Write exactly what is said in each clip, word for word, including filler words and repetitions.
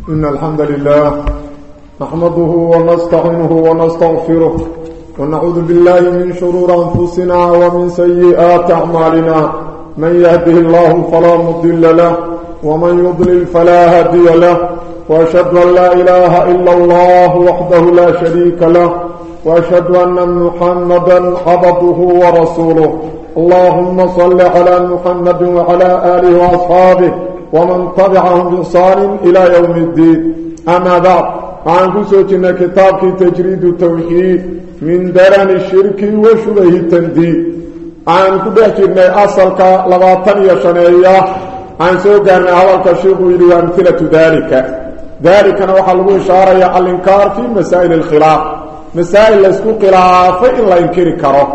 إن الحمد لله نحمده ونستعينه ونستغفره ونعوذ بالله من شرور أنفسنا ومن سيئات أعمالنا من يهده الله فلا مضل له ومن يضلل فلا هادي له وأشهد أن لا إله إلا الله وحده لا شريك له وأشهد أن محمدا عبده ورسوله اللهم صل على محمد وعلى آله وأصحابه ومن تبعهم بإحسان إلى يوم الدين أما بعد عن كسوتنا كتاب تجريد التوحيد من درن الشرك وشبه التنديد عن كبيرنا أصلك لغاتنية شنية عن سوقنا أولك الشيخ إلي أمثلة ذلك ذلك نوحل إشارة الإنكار في مسائل الخلاف مسائل لسكو خلاف إلا إنكر كره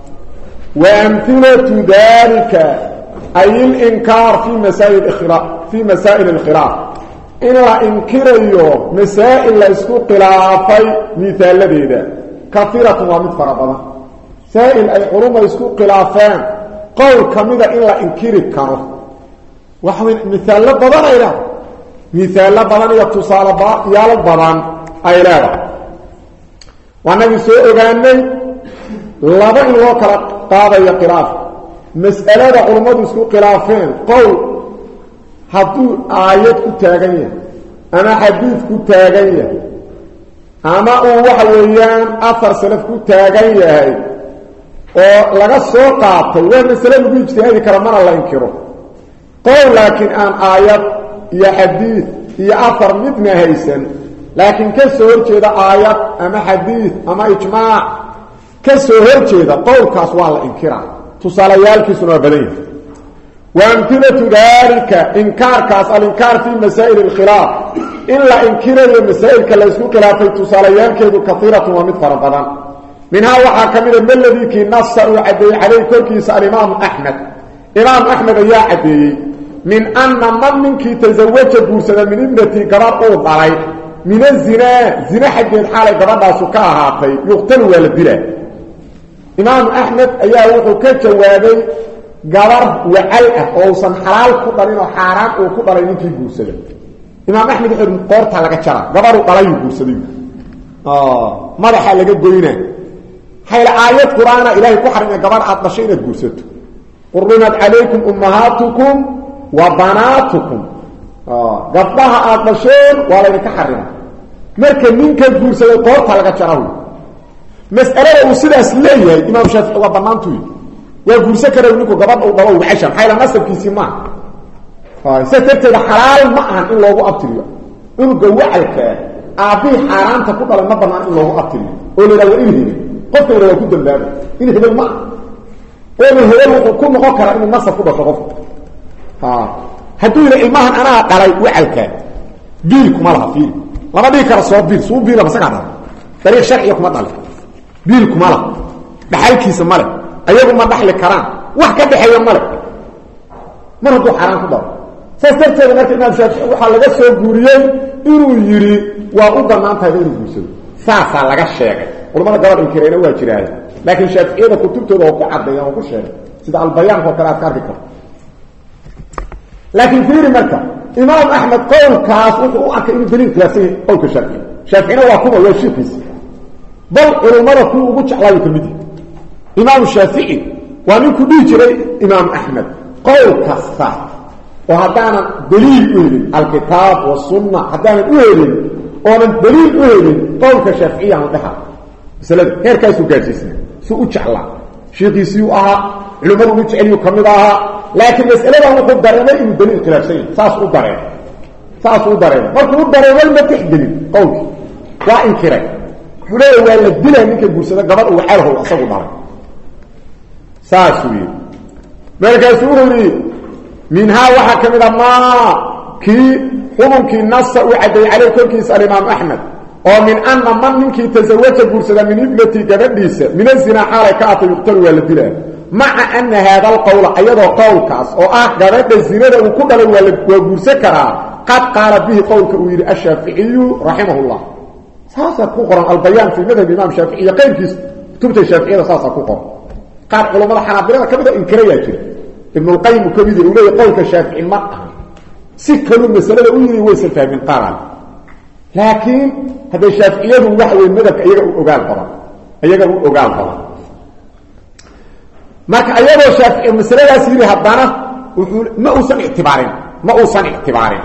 وأمثلة ذلك أي الإنكار في مسائل الخلاف في مسائل الخلاف إلا إنكريو مسائل لسكو خلافي مثال لديدا كثيرة ومتفربة سائل أي علوم لسكو خلافان قول كميدا إلا إنكر كره وحوين مثال لبضان أيلا مثال لبضان يتصال يالا بضان أيلا والنبي سؤال أغاني لابا إنه قاضي خلاف مسألة علماء اسكو خلافين قول حدو آيات كتاغنية أنا حديث كتاغنية أما وحويان أثر سلف كتاغنية ولغا سوقات ومسألة نقول اجتهادي كرمان الله ينكره قول لكن أن آيات يا حديث يا أثر مدنا هيسن لكن كسور كذا آيات أما حديث أما إجماع كسور كذا قول كاسوال إنكره تصاليالك سنة بليه وأمثلة ذلك إنكار كاس الإنكار في مسائل الخلاف إلا إنكار المسائل كالاسكو خلافي تصاليالك كثيرة ومتفرقة منها وحاكمين من الذي كي نص عدي عليه كركيس الإمام أحمد إمام أحمد يا عدي من أن من منك تزوج بورسنا من ابنتي قرار أوض عليه من الزنا زنا حق الحالة قرار سكاها يقتل والدلاء إمام أحمد أيها وحو كجوابي قرر وعلقه أوصن حلال كبرين وحارام وكبرين في بورسده إمام أحمد يقول قرطة لك تشرع قرروا قليل بورسده آه ماذا لك قوينة حيث آيات قرآن إلهي كحرم قبر أطلشين بورسده قرنت عليكم أمهاتكم وبناتكم آه قبلها أطلشين ولا يكحرم مركب منك بورسده قرطة لك تشرعه مسألة وسيدة ليه إمام شافعي الله بنانتوي ويقول سكره ونكو قبض أو ضوء وعشم حيلا نصب في سماع ستبتد حلال معهن إلا هو أبتلي إنه قوعك أعطيه حرام تقول على المبنى إلا هو أبتلي قولي لو إلهي قلت لو كنت الباب إنه هبال معه قولي هبال كل مغكرة إنه النصب كبه شغف هدوه لإلماهن أنا قرأي وعلك بيلكم مالها فيه لما بيكرا صواب بيل صواب بيل بسكع هذا تاريخ شرعيكم أطلع بيلكم مالها بحالكيس مالك أيضا ما دخل كرام wax ka dhaxeeyo male mar haduu xaraan ku daro saastarteeda markii Imaam Shaafici waxa laga soo guuriyay inuu yiri waa u banaantahay inuu guursado saasa laga sheegay culimada gabadh inkireena waa jiraan laakiin Shaafici kutubtooda oo ku cadeeyay oo ku sheegay sida al-Bayaan oo kala arki karo laakiin fiiri marka Imaam Ahmad qowlkaas wuxuu arkay inuu daliil khilaafsan qowlka Shaafici Shaafici waa kuma waa shiiqiisa bal culimada ku ugu jeclaayo kamid إمام الشافعي ومنكم بيجري إمام أحمد قول كسا وهدانا دليل أهلي الكتاب والسنة هدانا أهلي ومن دليل أهلي قول كشافعي عن ذهب بسلام هير كايسو قاسسنا سوء الله شيخي سيوءها علماء مجعل يكملها لكن مسألة هو قد درنا إنه دليل خلافسين ساسو درنا ساسو درنا مركو درنا ما تحدلي قولك وإن كرا حليه ولا الدليل منك البرسنة قبل وحاله الأصاب درنا ساسوي مركزوري منها وحكم ما كي ممكن نص وعدي عليه كيس الإمام أحمد ومن أن من منك تزوج برسل من ابنتي قبليس من الزنا حالة كأط يقتل والدلاء مع أن هذا القول أيضا قول كاس وآه قبل الزنا وكبل وبرسكرا قد قال به قول كوير الشافعي رحمه الله ساسا كقرا البيان في مذهب الإمام الشافعي قيل كيس كتبت الشافعي ساسا كقرا قال علماء الحنابلة كبدا انكريا جري ابن القيم كبدا وليه قولك الشافعي ما سكلوا المسألة ويري ويسل فيها من قران laakiin hadday shaaficiyadu waxa weyn madhabka iyaga u ogaal badan iyaga u ogaal badan marka ayadoo shaafici masaladaas yiri haddana wuxuu ma uusan ictibaarin ma uusan ictibaarin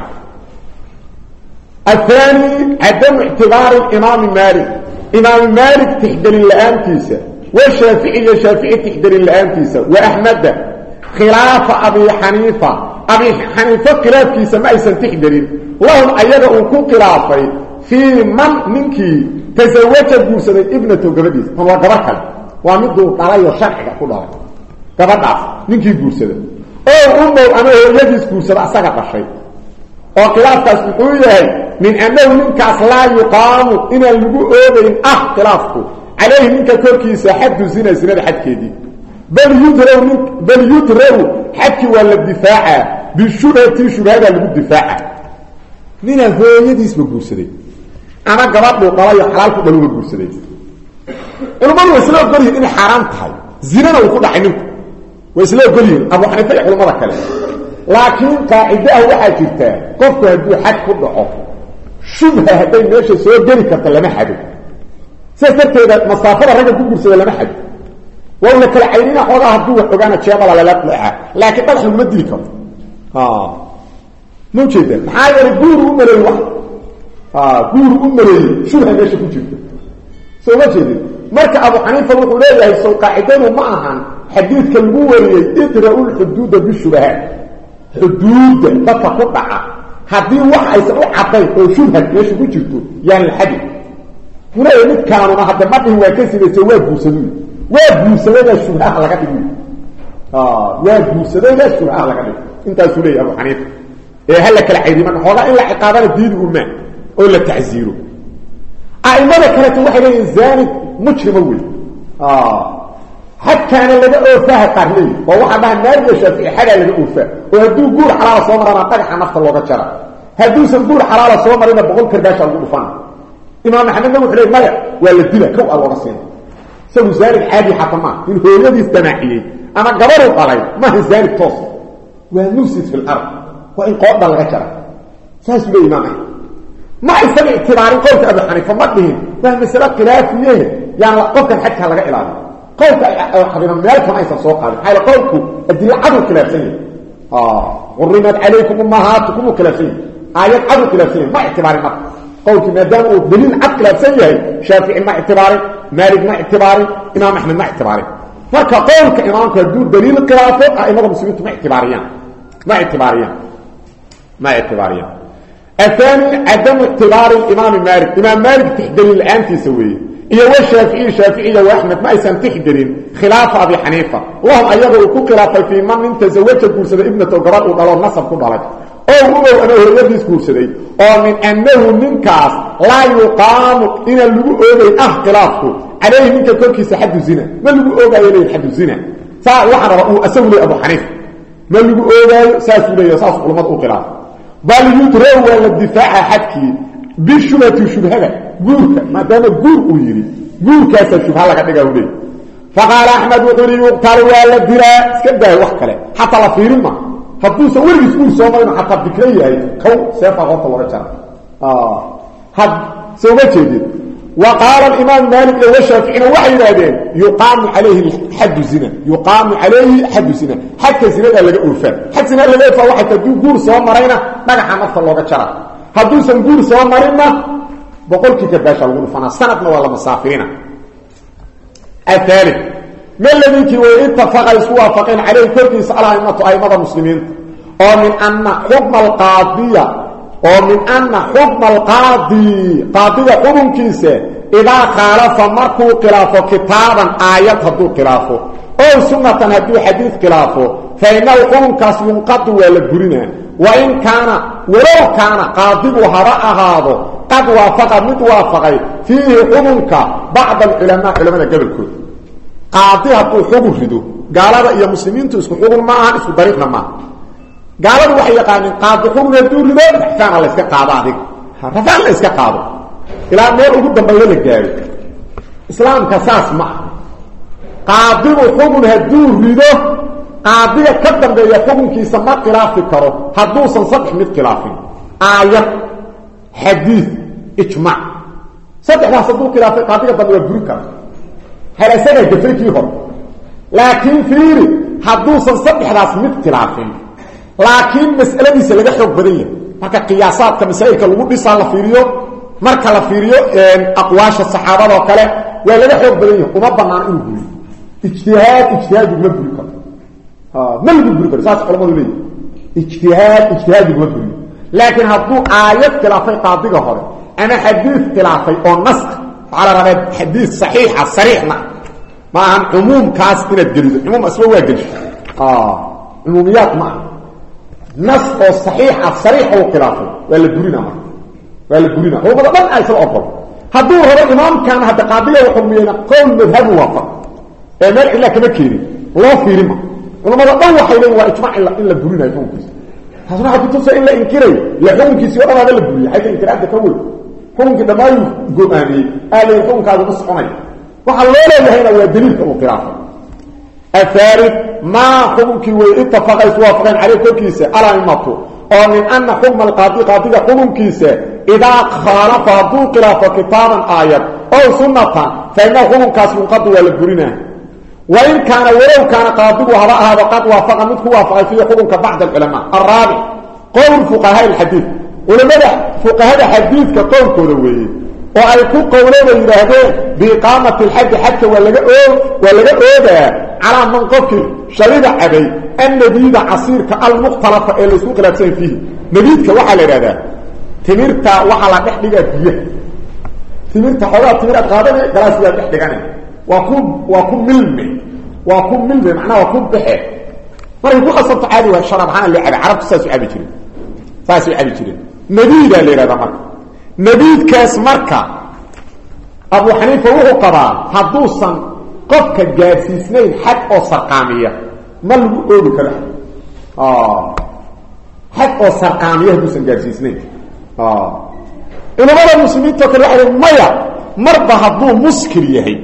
الثاني عدم اعتبار الإمام مالك إمام مالك تحدل الآنتيسة والشافعي شافعي تحدل الآنتيسة وأحمد خلاف أبي حنيفة أبي حنيفة خلاف كيسة ما يسن تحدل لهم أيضا أكون خلافي في من منك تزوج بوسد ابنته قبديس هو قبكل ومده طالي وشرحك كلها قبضع منك بوسد أو أمه أنا يجيس بوسد أساقط الشيء وخلافك سبحوه من أنه منك لا يقام إن اللقوء أوبين أخ خلافه عليه منك كوركيسة حد الزنا زنا حد كيدي بل يدروا منك بل يدروا حكي ولا الدفاع بالشبهة شبهة اللي بالدفاع من هو يدي اسمه قوسدي أنا قرأت له قرايا حلال كده له قوسدي المرء وإسلام قريه إن حرام تحي زنا وكل عينك وإسلام قريه أبو حنيفة يقول مرة كلام لكن قاعدة واحد جدا قفت هدو حد كله حق شبهة هدين ماشي سوى جري كرت لما حدو سيستبت إذا مصافرة الرجل كبير سوى لما حدو وأقول لك العينين حوضها هدو وحقانا تشابل على لا تلعها لكن تدخل مدري كرت آه مو جدا محايا الجور أمري واحد آه جور أمري شبهة ماشي كجدا سوى جدا مركة أبو حنيفة وقوليه يسوى قاعدين ومعها حديث كالبوري ادرأوا الحدود بالشبهات حدود تتقطع هذه واحد يسوي عطيه او شبهه ليش وجهته يعني الحديث هنا يمد كانوا ما حتى ما هو كسب سوى بوسدي وبوسدي الشبهه على قد اه وبوسدي الشبهه على قد انت سوري ابو حنيفه ايه هلك العيدي من خوغا الا عقابه الدين وما ولا تعزيره ايمنه كانت واحد الزاني مجرم وي اه حتى كان لدى أوفاها قرنين ووحدها النار يشافي حاجة لدى أوفاها وهدو قول حلال صومر أنا طرح نفط اللغة شرع هدو سنقول حلال صومر أنا بقول كرداشا القول فانا إمام محمد نقول حليل ملع ولا الدلة كو الورسين سوى ذلك عادي حطمان إن هو يدي استماعيه أنا قبروا قليل ما هي ذلك توصل ونوسد في الأرض وإن قوضنا لغة شرع ساسو لي إمامي ما يستمع اعتباري قولت أبو حنيفة مدهن فهم مسألة خلافية يعني قولت حتى لغة إلهي قولك حبيبا مالك ما يصل سوق هذا حيث قولك الدليل عدو كلاسين آه غرمت عليكم أمهاتكم كلاسين آيات عدو كلاسين ما اعتباري ما قولك ما داموا دليل عدو كلاسين شافعي ما اعتباري مالك ما اعتباري إمام أحمد ما اعتباري فكا قولك إمامك يدود دليل القرافة أئمة المسلمين ما اعتباريان ما اعتباريان ما اعتباريان الثاني عدم اعتبار الإمام مالك إمام مالك تحدل الآن تسويه إيه والشافعي شافعي وأحمد ما يسان تحدرين خلاف أبي حنيفة اللهم أيضا يكون خلافة في من من تزوجت كورسة ابنة وقراء وقالوا النصب كل عليك أو هو أنه يبديس كورسة أو من أنه من كاس لا يقام إن اللقوء أولي أه خلافه عليه منك كوركي سحد الزنا ما اللقوء أولي إليه حد الزنا ساء وحنا رأوه أسولي أبو حنيفة ما اللقوء أولي ساسولي يصاف علمات خلاف بل يدروا الدفاع حكي بالشبهة وشبهة قولك ما دام قول ويري قول كاسا شبهة لك تقولي فقال أحمد وقولي يقتل ولا الدراء اسكبه وحكله حتى لا في رمى فبوسه ورقس قول صومين حتى بكريه كو سيفا غطة ورجال آه هذا سوى جديد وقال الإمام مالك والشافعي وحي هذين يقام عليه حد الزنا يقام عليه حد الزنا حتى الزنا اللي أوفاه حتى الزنا اللي أوفاه واحد تدو قول صومرين نجح نفط الله جرى هدوسا قول صومرين بقول كي كباشا الغول فانا سنتنا ولا مسافرين الثالث ما الذي كي اتفق يسوى فقين عليه كرتي سألها إمة أئمة المسلمين ومن أن حكم القاضية ومن أن حكم القاضي قاضية قرن كيسة إذا خالف مركو خلافه كتابا آيات هدو خلافه أو سنة هدو حديث خلافه فإنه قرن كاس ينقض ولا قرنه وإن كان ولو كان قاضي وهراء هذا قد وافق متوافق فيه حكمك بعض العلماء علماء قبل كل قاضي هدو حكم ردو قال هذا يا مسلمين تسكو حكم معها اسكو طريقنا معها قال هذا وحي يقال قاضي حكم ردو ردو رفعنا الله اسكا قاضي هذيك رفعنا الله اسكا قاضي إلى أن يقول قدام بيولك جاي إسلام كساس معه قاضي حكم هدو ردو قاضي كدام بيا حكم كي سمى خلاف كرو هدو سنصدح مد خلافين آية حديث ijmaac saddexdaas hadduu khilaafay qaadiga dambe waa buri kara halasagaa gafay kii hore laakiin fiiri hadduusan saddexdaas mid khilaafin laakiin mas'aladiisa laga xoog badan yahay marka qiyaasaadka masaa'ilka lagu dhisaa la fiiriyo marka la fiiriyo aqwaasha saxaabada oo kale waa laga xoog badan yahay uma banaana inuu buriyo ijtihaad ijtihaadu ma buri karo ma lagu buri karo saas culamadu leeyihin ijtihaad ijtihaadu ma buriyo laakiin hadduu aayad khilaafay qaadiga hore ama xadiid khilaafay oo nas waxaa la rabaa xadiid saxiixa sariixna ma ahan cumuumkaas inaad gelido cumuum asba waa geliso cumuumiyaad ma aha nas oo saxiixa sariixa uu khilaafay waa la burina marka waa la burina culamada dhan aysan ogol hadduu rabo imaamkan hadda qaadiga uu xukmiyeyna qowl madhabu waafaq ee meel cilla kama keenin loo fiirima culamada dhan waxay leeyihin waa ijmaac in la burinayo xukunkiisa taasna waxaa kutusa in la inkirayo la xukunkiisii o dhanaaba la buriyo xayta inkiraadda ka weyn xukunkii dhammaayuu go-aamiyey aa leeyihin xukunkaadu ma soconaya waxaa loo leeyahayna waa daliilka uu khilaafay athaalid maa xukunkii wey ittafaqa isu waafaqeen caleyh korkiisa alaimatu oo min ana xukma alqaadi qaadiga xukunkiisa idaa khaalafa hadduu khilaafo kitaaban aayad ow sunnatan fa inahu xukunkaas munqadu waa la burinaa wain kaana walow kaana qaadigu haba ahaado qad waafaqa mid ku waafaqay fiihi xukunka bacd alculamaa alraabic qowl fuqahaa ilxadiid culamada fuqahada xadiidka qowlkooda weeye oo ay ku qowleen oo yidhaahdeen biiqaamati alxaddi xadka waa laga oog waa laga oogaa calaa man qofkii sharida cabay annabiida casiirka almukhtalafa ee laysku khilaafsan fiihi nabiidka waxaa la idhahdaa timirta waxaa la dhex dhigaa biyaha timirta xoogaa timir aad qaadana galaas waa dhex dhigana waa ku waa ku milme waa ku milme macnaha waa ku baxe markay ku qasabto caadi waa sharab ahaan loo cabay carabtu saas u cabi jireen saas u cabi jireen nabiidaa la yidhahdaa marka nabiidkaas marka abu xaniifa wuxuu qabaa hadduusan qofka gaadsiisnayn xad oo sarqaamiya ma lagu oogi karo xad oo sarqaamiya hadduusan gaadsiisnayn culamada muslimiinto kale waxay maya marba hadduu muskir yahay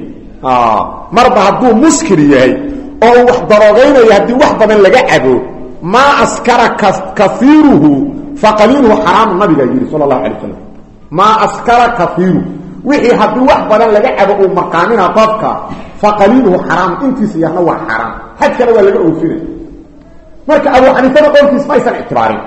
marba hadduu muskir yahay oo uu wax daroogaynaya haddii wax badan laga cabo maa askara kaiiruhu faqaliiluhu xaraamu nabigaa yidhi sala allahu alay wasalam maa askara kaiiruhu wixii haddii wax badan laga cabo uu maqaamina qofka faqaliiluhu xaraamu intiisa yarna waa xaraam xadkana waa laga oofinay marka abu xaniifada qowlkiis ma aysan ictibaarin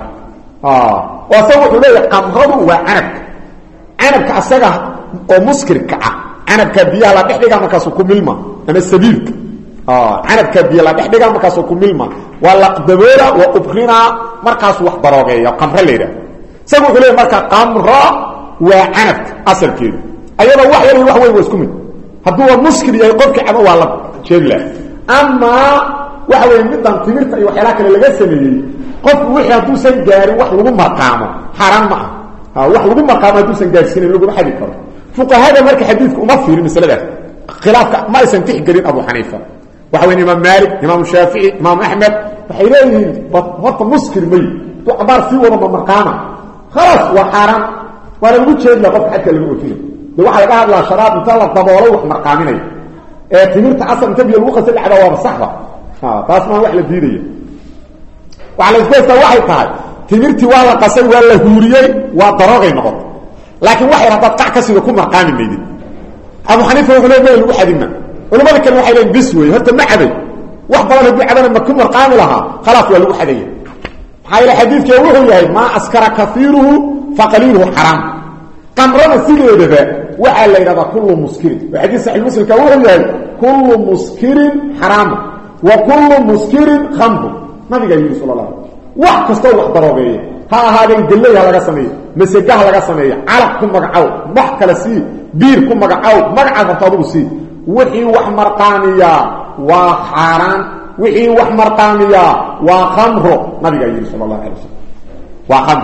oo asaga wuxuu leeyahay qamradu waa canabka canabka asaga oo muskirka ah canabka biyaha la dhex dhigaa markaasuu ku milma ama sabiilka canabka biyo la dhex dhigaa markaasuu ku milma waa laqdaboola waa ubrinaa markaasuu wax daroogeeya qamro la yidhaha isaga wuxuu leeyahy marka qamro waa canabka asalkeedu ayadoo wax yar iyo wax weyn waa isku mid hadduu waa muskir yahay qofkii cabo waa la jeeglaha amaa waxa weeye middan timirta iyo waxyaalaha kale laga sameeyey qofku wixii hadduusan gaarin wax lagu marqaamo xaaraan ma ah wax lagu marqaamo hadduusan gaarsiinayn laguma xadi karo fuqahada marka xadiidka uma fiirin masaladaas khilaafka ma aysan tixgelin abu xaniifa waxa weeye imaam maalik imaam shaafici imaam axmed waxay leeyihiin horta muskir may hadduu cabaar sii wada ma marqaama khalaas waa xaaraan waana lagu jeedla qofka xadka laga oofinayo de waxaa laga hadlaa sharaab inta la daboolay wax marqaaminayo ee timirta asal inta biyo lagu qasay dhacda waaba saxba taas maa wax la diidaya waxaa la isku haystaa waxay tahay timirtii waa la qasay waa la huuriyey waa daroogay noqotay laakiin wax yar haddaad qac ka sido ku marqaami maydid abu xaniifa wuxuu leey lagu xadima culamada kale waxay leeyiin bis wey horta ma cabay wax badan haddii cabana ma ku marqaami lahaa khalaas waa lagu xadaya maxaa yeele xadiidkii wuxuu yahay maa askara kaiiruhu faqaliiluhu xaraam qamrada sideedaba waxaa la yidhahdaa kullu muskirin oo xadiis saxiix muslimka wuxuu yahay kullu muskirin xaraama wa kullu muskirin khamru nabigaa yidhi sala la alay wax kastoo wax daroogeeya ha ahaadeen galley ha laga sameeyo masega ha laga sameeyo calaq ku magacow wax kale sii biir ku magacow magacaad rabto adugu sii wixii wax marqaamiyaa waa xaaraan wixii wax marqaamiyaa waa khamro nabigaa yidhi sala allahu alay wasalam waa khamro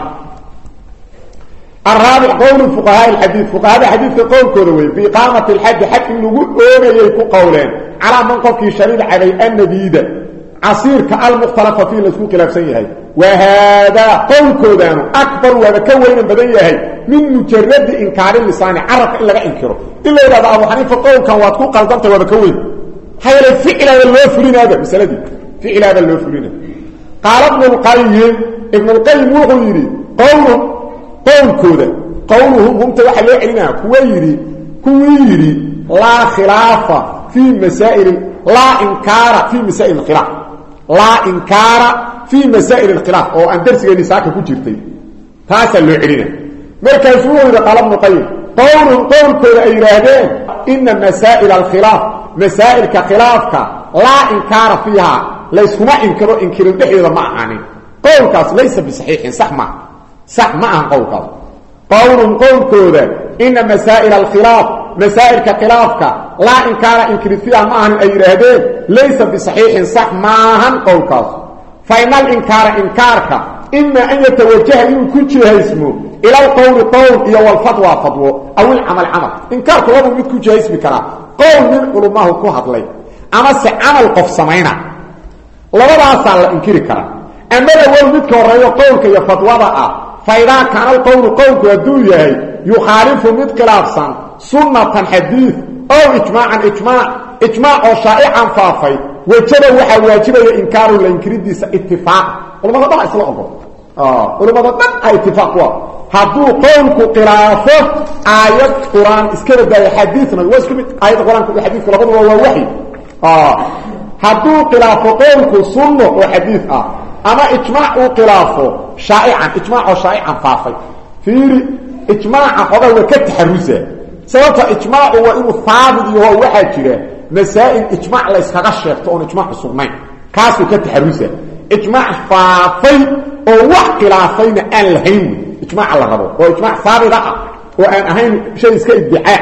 الرابع قول فقهاء الحديث فقهاء الحديث قول كذوي بإقامة الحد حتى نقول أولي قولين على من قفك شريد علي النبيذ عصير كالمختلفة فيه لسوق لفسيه وهذا قول كذانه أكبر وذكوين بديه من مجرد إنكار اللسان عرف إلا إنكره إلا إذا أبو حنيفة قول كان واتكون قلبت وذكوين هاي الفعل هذا اللوفرين هذا مثلا دي فعل هذا اللوفرين قال ابن القيم ابن القيم وغيري قوله قول كودا qawluhum humta waxa loo celinaa kuwa yiri kuwa yiri la khilaafa fi masaa'il la inkara fi masaa'il khilaf la inkara fi masaa'il khilaf oo aan darsigeeni saaka ku jirtay taasa loo celinaa markaas uu yiri qalab muqayyid qawluhum qawlkooda ay yiraahdeen inna masaa'il al-khilaf masaa'il ka khilafka la inkara fiha layskuma inkaro inkirin dhexdeeda ma ahaanin qowlkaas laysa bisaxiixin sax ma sax ma aan qowlkaas qowlun qowlkooda inna masaa'il al-khilaf masaa'il ka khilafka la inkara inkirin fiha ma ahaanin ay yiraahdeen laysa bisaxiixin sax ma ahan qowlkaas fa inal inkara inkarka imma an yatawajjaha in kujira ismu ila al-qawl qawl iyo wal fatwa fatwa aw al-amal amal inkarku wada mid kujira ismi kara qawl min ulamahu ku hadlay ama si amal qof sameeyna labadaas la inkiri kara ama wal mid ka horeeyo qowlka iyo fatwada ah fayda kana al-qawl qowlku haduu yahay yukhalifu mid khilaafsan sunnatan hadith aw ijma'an ijma' ijma' oo shaa'i'an faafay wajaba waxa waajibaya inkaaru la inkiridiisa ittifaaq ulamada dhan isla ogol ah ulamada dhan ay ittifaaq waa haduu qowlku khilaafo aayad quraan iska badalay hadithna waa isku mid aayad quraanka iyo hadithka labadaba waa wahyi ah haduu khilaafo qowlku sunno oo hadith ah ama ijma' uu khilaafo shaa'i'an ijma' oo shaa'i'an faafay fiiri ijma' xogaa waa ka taxarusa sababta ijma' waa inuu faabid yahay waxa jira masaa'il ijma' la iskaga sheegto oo ijma' sugnayn kaasuu ka taxarusa ijma' faafay oo wax khilaafayna aan lahayn ijma' la rabo oo ijma' faabid ah oo aan ahayn shay iska iddiaa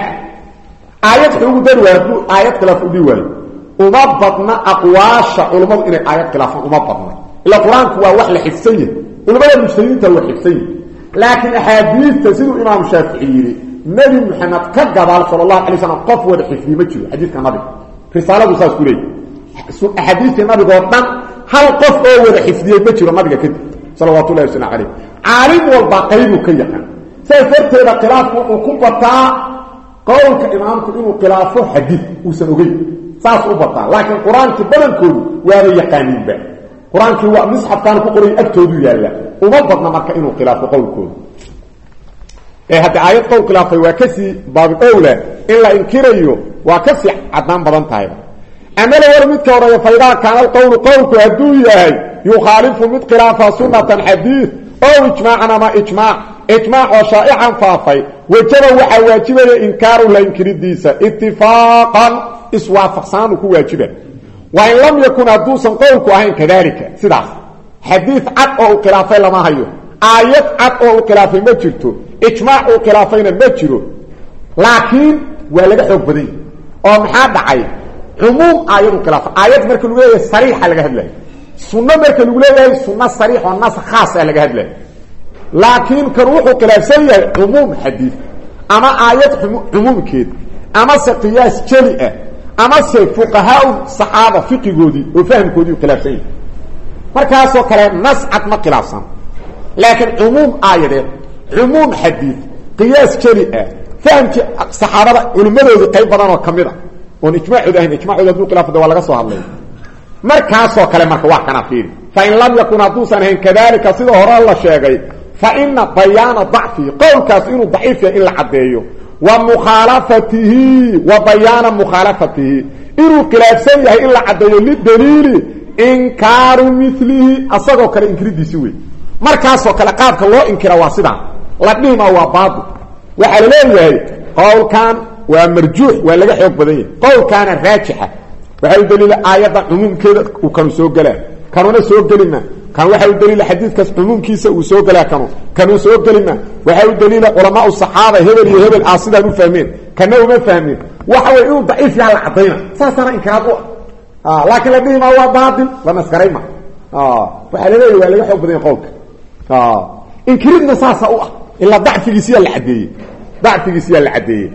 aayad ugu darwaadu aayad khilaaf u dhiway uma badna aqwaasha culimadu inay aayad khilaafan uma badna ila quraanku waa wax la xifsay culimada mujtahidiinta waa xifsay laakiin ahadiithta sidoo imaam shaafici yiri nabi muhammad ka gadaal sallallahu alayhi wasallam qof wada xifdi ma jiro xadiidka nabi risaaladu saas ku leeyahay ahadiithta nabi go'dan hal qof oo wada xifdiyay ma jiro nabiga kadib sallallahu alayhi wasallam aalim wal baqiyu ka yaqaan sayfarteeda khilaafku uu ku bataa qowlka imaamku inuu khilaafo hadith uu san ogay saas u bataa laakiin quraanka badankoodu waa yaqaanin ba quraanki waa misxafkan ku qoray agtoodu yaala uma badna marka inuu khilaafo qowlkoodu ee hada aayad qowl khilaafay waa kasi baab awla illa inkirayo waa kasi cadaan badan tahay ama la war mid ka horeeyo fayda kana qowl qowlku haduu yahay yukhalifu mid khilaafa sunnatan hadith aw ijma'an ama ijma' ijma' oo shaa'i'an faafay wajaba waxa waajibaya inkaaru la inkiridiisa ittifaqan iswaafaqsan ku waajiba wa in lam yakun adusan qowlku ahayn kadalika sidaas hadith cad oo khilaafay lama hayo aayad cad oo khilaafay ma jirto ijma' oo khilaafayna ma jiro laakiin waa laga xoog badan oo maxaa dhacay umum aayad khilaaf aayad marka lagu leeyahay sariix laga hadlay sunna marka lagu leeyahay sunna sariix oo nas khaas ah laga hadlay laakiin kan wuxuu khilaafsan yahay umum hadith ama aayad umumkeed ama qiyaas jali ah ama fuqahaa sahaba fiqigoodi oo fahamkoodi khilaafsan yahay markaas oo kale nas cad ma khilaafsan laakiin umum aayad umum hadith qiyaas jali ah fahamki saxaabada culimadooda qayb badan oo kamid ah oo ijmaacu dahin ijmaacu dadu khilaafada waa laga soo hadlay markaas oo kale marka wax kana fiir fa in lam yakun adusan hin kadalika sida hore la sheegay fa inna bayana dha'fi qawlkaas inuu dhaif yahay illa cadeeyo wa mukhalafatihi wa bayana mukhalafatihi inuu khilaafsan yahay illa cadeeyo li dalili inkaaru mithlihi asagoo kale inkiridiisi weey markaas oo kale qaabka loo inkira waa sida la dhima waa baad waxa la leeyahay qawlkan waa marjuux waa laga xoog badan yahay qowlkana raajixa waxa uu daliil aayada umumkeeda uu kan soo galaa kanuna soo galina kan waxa uu daliil xadiidkaas umumkiisa uu soo galaa kanu kanu soo galina waxa uu daliil ulama saxaaba hebel iyo hebel aasida u fahmeen kana uma fahmeen waxa way inuu dhaif yahay la cadayna saasana inkaad ah laakiin la dhima waa baadil lama skarayma ah waxa la leeyahay waa laga xoog badan qowlka ah inkiridna saasa u ah illa dhacfigiisa la cadeeyay dhacfigiisa la cadeeyay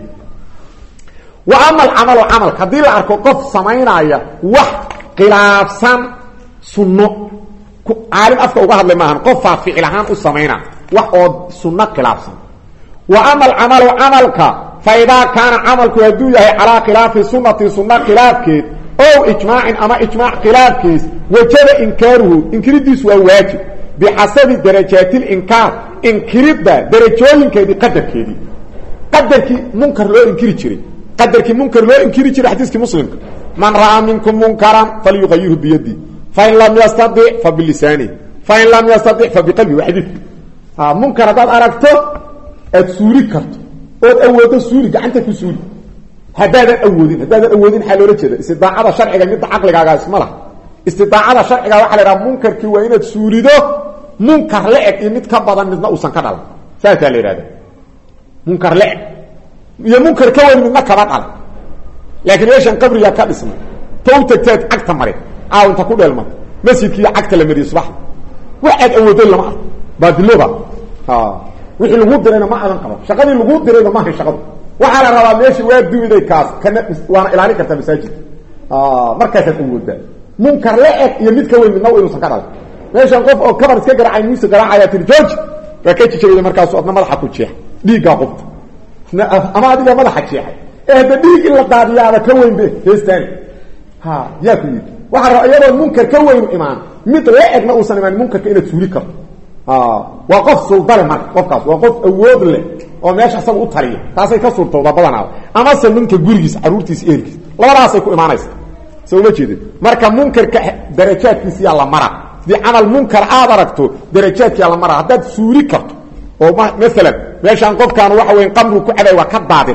وأما العمل عمل كدي لا أركو قف سمينايا وح خلافسان سنة عالم أفكا وقهد لماهن قف فعلهان السمينا وح سنة خلافسان وأما العمل عملك فإذا كان عملك يدويه على خلاف سنة سنة خلافك أو إجماع أما إجماع خلافك وجب إنكاره إنكار ديس واجب بحسب درجات الإنكار inkiridda darajooyinkeedii qadarkeedii qadarkii munkar loo inkiri jiray qadarkii munkar loo inkiri jiray xadiiskii muslimka man ra'aa minkum munkaran falyughayyirhu biyadihi fain lam yastadi fa bilisaanihi fain lam yastadi fa biqalbihi waa xadiidki munkar haddaad aragto aad suuli karto ood awoodo suuli gacanta ku suuli haddaadan awoodin haddaadan awoodin xaa loola jeeda istidaacada sharciga midda caqligaaga isma laha istidaacada sharciga waxa la yidhaha munkarkii waa inaad suulido munkar la-eg iyo mid ka badan midna uusan ka dhalan saasaa la yidhahda munkar la-eg iyo munkar ka weyn midna kaba dhalan laakiin meeshan qabrigaa ka dhismay ta u tagtaad cagta mare caawinta ku dheelmata masjidkiiyo cagta la mariye subaxda wax aad awooday lama arko baadiloba wixii lagu dirayna ma aadan qaban shaqadii lagu dirayna maahay shaqadu waxaa la rabaa meeshii waa duwiday kaas kana waana ilaalin kartaa masaajidka markaasaad awoodaa munkar la-eg iyo mid ka weyn midna inuusan ka dhalan meeshan qof oo kabar iska garaacay muuse garaacaya tiri george waa ka jijabida markaasu adna madaxa ku jeexa dhiiggaa qubta ama adiga madaxa jeexay ee hadda dhiig in la daadiyaaba ka weyn be heestaan ha yaa ku yidhi waxaa rabaa iyadoo munkar ka weynu imaan mid la-egna uusan imaan munkarka inaad suuli karto waa qof suldale marka qofkaas waa qof awood leh oo meesha asaga u taliya taasay ka suurtowdaa badanaada amase ninka gurigiisa caruurtiisa ehelkiisa labadaasay ku imaanaysa soo uma jeedin marka munkarka darajaadkiisiyaa la mara hadii camal munkar aad aragto darajaadkiyaa la mara haddaad suuli karto oo maalan meeshaan qofkaan waxa weya qamrigu ku caday waa ka daadin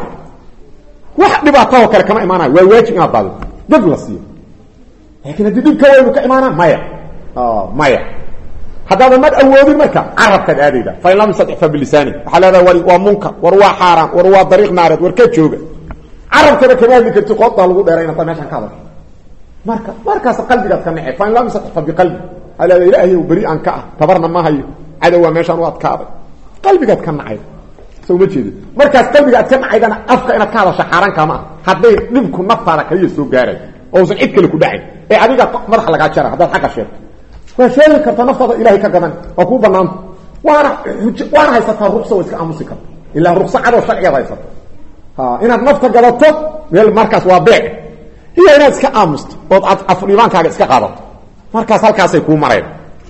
wax dhibaatahoo kale kama imaanayo waa waajib inaad daadin dad la siiyo laakiin haddii dhib ka weynu ka imaana maya maya haddaadan mad awoodin marka carabkaad aadayda fain lam yastadic fa bilisaani waxaa leedaha war waa munkar war waa xaaraan war waa dariiq naareed war ka jooga carabkana kama hadli karti qoodbaa lagu dheerayna ta meeshaan ka hadasho marka markaas qalbigaad ka nace fain lam yastadic fa biqalbi waxaa leedaha ilaahayow beri aan ka ah tabarna ma hayo cadow waa meeshaan u adkaaday qalbigaad ka nacay soo uma jeedin markaas qalbiga aad ka nacaydana afka inaad ka hadasho xaaraan kaama ah hadday dhibku naftaada kaliya soo gaaray oo usan cid kale ku dhacayn ee adiga madaxa lagaa jara haddaad xagga sheegto waa sheegi karta naftaada ilaahay ka gadan waa kuu banaanta waana waana haysataa ruqsa waa iska aamusi karta ilaa ruqsa cadoo sharcigeed haysato inaad nafta gadato meel markaas waa beec iyo inaad iska aamusto ood afdhibaankaaga iska qaadato markaas halkaasay kuu mareen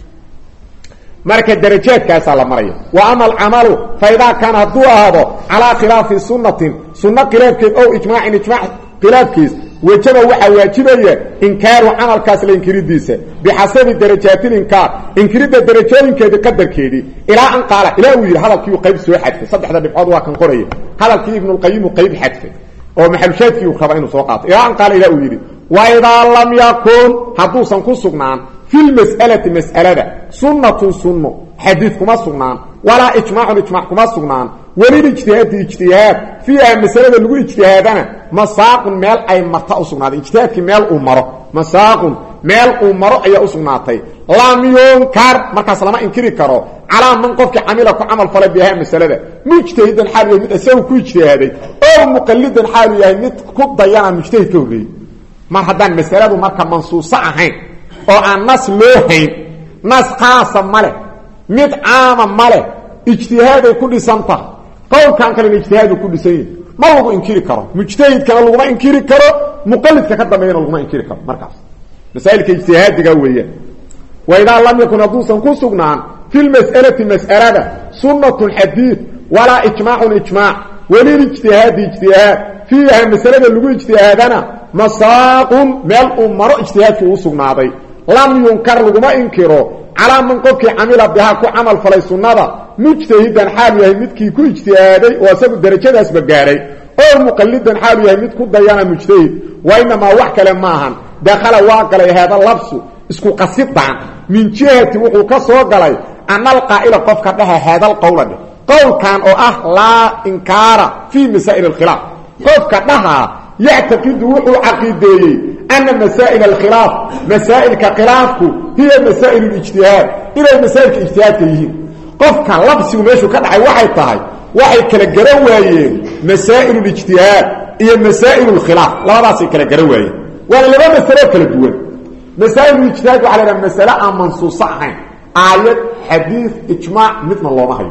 marka darajaadkaasaa la maraya wa ama alcamalu fa idaa kaana hadduu ahaado calaa khilaafi sunnatin sunno khilaafkeed ow ijmaacin ijmaac khilaafkiis wajaba waxaa waajibaya inkaaru camalkaas la inkiridiisa bixasabi darajaatinkaar inkiridda darajooyinkeedii qadarkeedii ilaa an qaala ilaa uu yidhi hadalkiiu qayb soo xadfay saddexda dhibcood waa kan qoraya hadalkii ibnulqayimu qayb xadfay oo maxalushaadkii uu raba inuu soo qaato ilaa an qaala ilaa uu yidhi waidaa lam yakun hadduusan ku sugnaan fi lmas'alati mas'alada sunnatun sunno xadiid kuma sugnaan walaa ijmaacun ijmaac kuma sugnaan welilijtihaadi ijtihaad fiiha masalada lagu ijtihaadana masaaqun meel ay marta u sugnaaday ijtihaadkii meel uu maro masaaqun meel uu maro ayaa u sugnaatay lam yunkar markaas lama inkiri karo calaa man qofkii camila ku camal falay biha masalada mujtahidan xaalu yahay mid isagu ku ijtihaaday oo muqalidan xaalu yahay mid ku dayana mujtahid ka horreeyey mar haddaan masaladu marka mansuuso ahayn oo aan nas loo hayn nas khaasa ma leh mid caama ma leh ijtihaaday ku dhisan tahay qowlkan kalena ijtihaadu ku dhisan yihi ma lagu inkiri karo mujtahidkana laguma inkiri karo muqalidka ka dambeeyana laguma inkiri karo markaas masaailka ijtihaadiga weeyaan waidaa lam yakun hadduusan ku sugnaan fi lmas'alati mas'alada sunnatun xadiid walaa ijmaacun ijmaac welilijtihaadi ijtihaad fiiha masalada lagu ijtihaadana masaaqun meel uu maro ijtihaadkii uu sugnaaday lam yunkar laguma inkiro calaa man qofkii camila bihaa ku camal falay sunnada mujtahidan xaalu yahay midkii ku ijtihaaday oo isagu darajadaasba gaaray oo muqalidan xaalu yahay mid ku dayana mujtahid wa inamaa wax kale maahan dakhala waa galay haada labsu isku qasidaan min jihati wuxuu ka soo galay ana alqaa'ila qofka dhaha haada alqowla dheh qowlkan oo ah laa inkaara fii masaa'il alkhilaaf qofka dhahaa yactaqidu wuxuu caqiideeyey ana masaa'il alkhilaaf masaa'ilka khilaafku hiya masaa'il lijtihaad inay masaa'ilka ijtihaadka yihiin qofka labsigu meeshuu ka dhacay waxay tahay waxay kala garan waayeen masaa'il lijtihaad iyo masaa'il alkhilaaf labadaasay kala garan waayeen waana laba masalo kala duwan masaa'il lijtihaad waxaa la yidhaha masale aan mansuuso ahayn aayad xadiid ijmaac midna looma hayo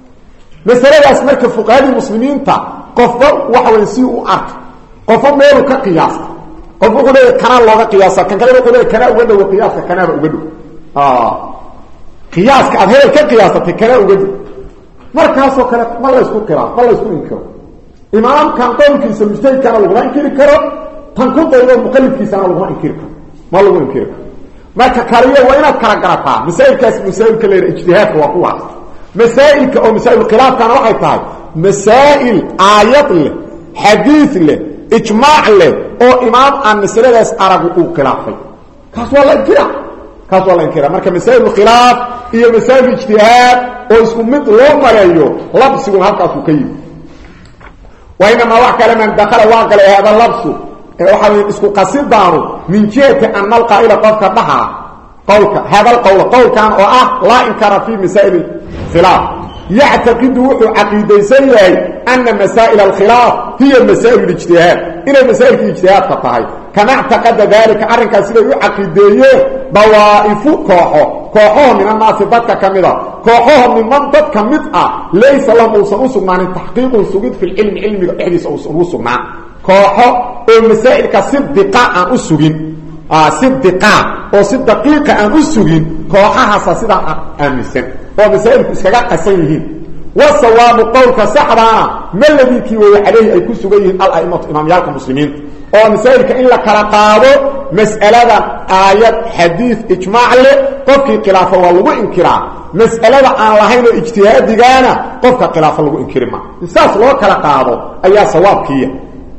masaladaas marka fuqahadii muslimiinta qofba waxa weyn si u arka qofba meelu ka qiyaasta qof wuxuu leeyahay kanaa looga qiyaasa kan kale wuxuu leeyahay kanaa uga dhow qiyaaska kanaaba uga dhow qiyaaska aad hebel ka qiyaasatay kanaa uga dhow markaasoo kale ma la isku qiraa ma la isku inkiro imaamkan qowlkiisa mujtahidkana laguma inkiri karo tan ku daydo muqallidkiisana laguma inkiri karo ma lagu inkiri karo marka kaliya waa inaad kala garataa masaa'ilkaas masaa'ilka leer ijtihaadka waa kuwaas masaa'ilka oo masaa'il khilaafkana waxay tahay masaa'il aayad leh xadiis leh ijmaac leh oo imaam aan masaladaas aragu uu khilaafay kaas waa la inkira kaas waa la inkira marka masaa'il khilaaf iyo masaa'il ijtihaad oo isku mid loo marayo labsigu halkaas uu ka yimi وإنما وحكى لمن دخل واقل هذا اللبس وحاول اسكو قصيدانه من جهة أن نلقى إلى قولك بها قولك هذا القول قول كان وآه لا إنكار في مسائل الخلاف يعتقد وحو عقيدة سيئة أن مسائل الخلاف هي مسائل الاجتهاد إلى مسائل الاجتهاد فطهي كما اعتقد ذلك أرنك سيئة عقيدة ضوائف كوحو كوحو من الناس ضدك كمدا كوحو من من ضدك كمدا ليس لهم أوصنوصوا معنى التحقيق والسجود في العلم علم إحديث أوصنوصوا معنى كوحو المسائل كصدقاء أسجين آه صدقاء أو صدقيق أن أسجين كوحها صدقاء أمسن ومسائل كسكاء قسيهين والصواب قول كسحرا ما الذي كيوي عليه أي كسجين الأئمة إمام يالك المسلمين ومسائل كإلا كرقابه مسألة آيات حديث إجماع له قفك خلافه والله إنكرا مسألة عن لهين اجتهاد ديانا قفك خلافه والله إنكرا إساس الله كرقابه أي صواب كيه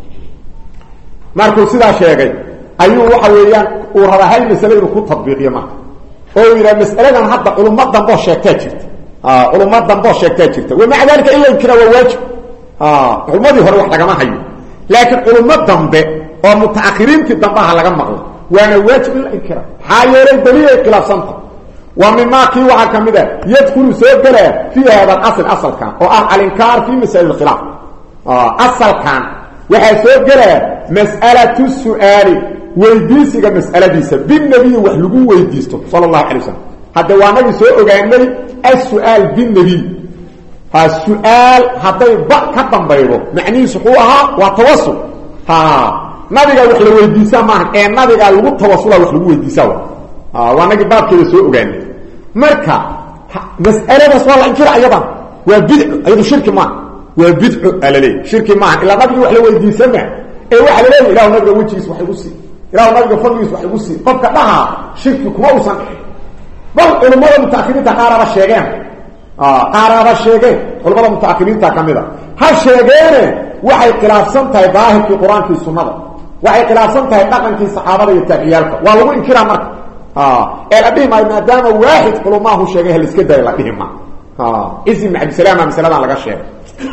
ماركو سيدا شيئا أيوه وحويان ورهد هاي مسألة يكون تطبيقية معه oo ila mas'aladan hadda culummadan boo sheegtay jirta ah culummadan boo sheegtay jirta wama dalka illa inkira waa waajib ah culummadii hore wax laga hayo laakiin culummadan be oo mutaakhiriintii dambaha laga maqlo waana waajib illa inkira hayeeray daliil khilaafsanta wa mimma ki waxa kamida yadkulu soo gala fi hada asl asalkan oo ah al-inkar fi masail al-khilaf ah asalkan waxa soo gala mas'alatu su'ali weydiisiga mas'aladiisa bin nabi wax lagu weydiisto sallallahu alayhi wasallam hada waa nabi soo ogaanay as-su'al bin nabi ha su'al haday ba ka dambayro macnihiisu wuxuu ahaa waa tawassul ha nabiga wax la weydiisaa ma ee nabiga lagu tawassula wax lagu weydiisaa ha waa nabi baabkeeda soo ogaanay marka mas'aladaas waa la inkira ayadan waa bid'u ayadu shirki ma waa bid'u alalay shirki ma ila nabiga wax la weydiisaa ee waxa la leeyahay ilaahu nabiga wajigiisa wax ugu sii ilaahu nabiga fadligiisa wax ugu sii qofka dhaha shirki kuma uusan bal culimada mutaakhirinta qaaraba sheegeen ah qaaraba sheegeen culimada mutaakhirinta kamida ha sheegeen waxay khilaafsan tahay baahirkii quraanka iyo sunnada waxay khilaafsan tahay dhaqankii saxaabada iyo tabi'iyalka waa lagu inkiraa marka ah ee la dhimay maadaama waahid culimahu sheegay hal iska day la dhima ah ism abd salaam misalada laga sheegay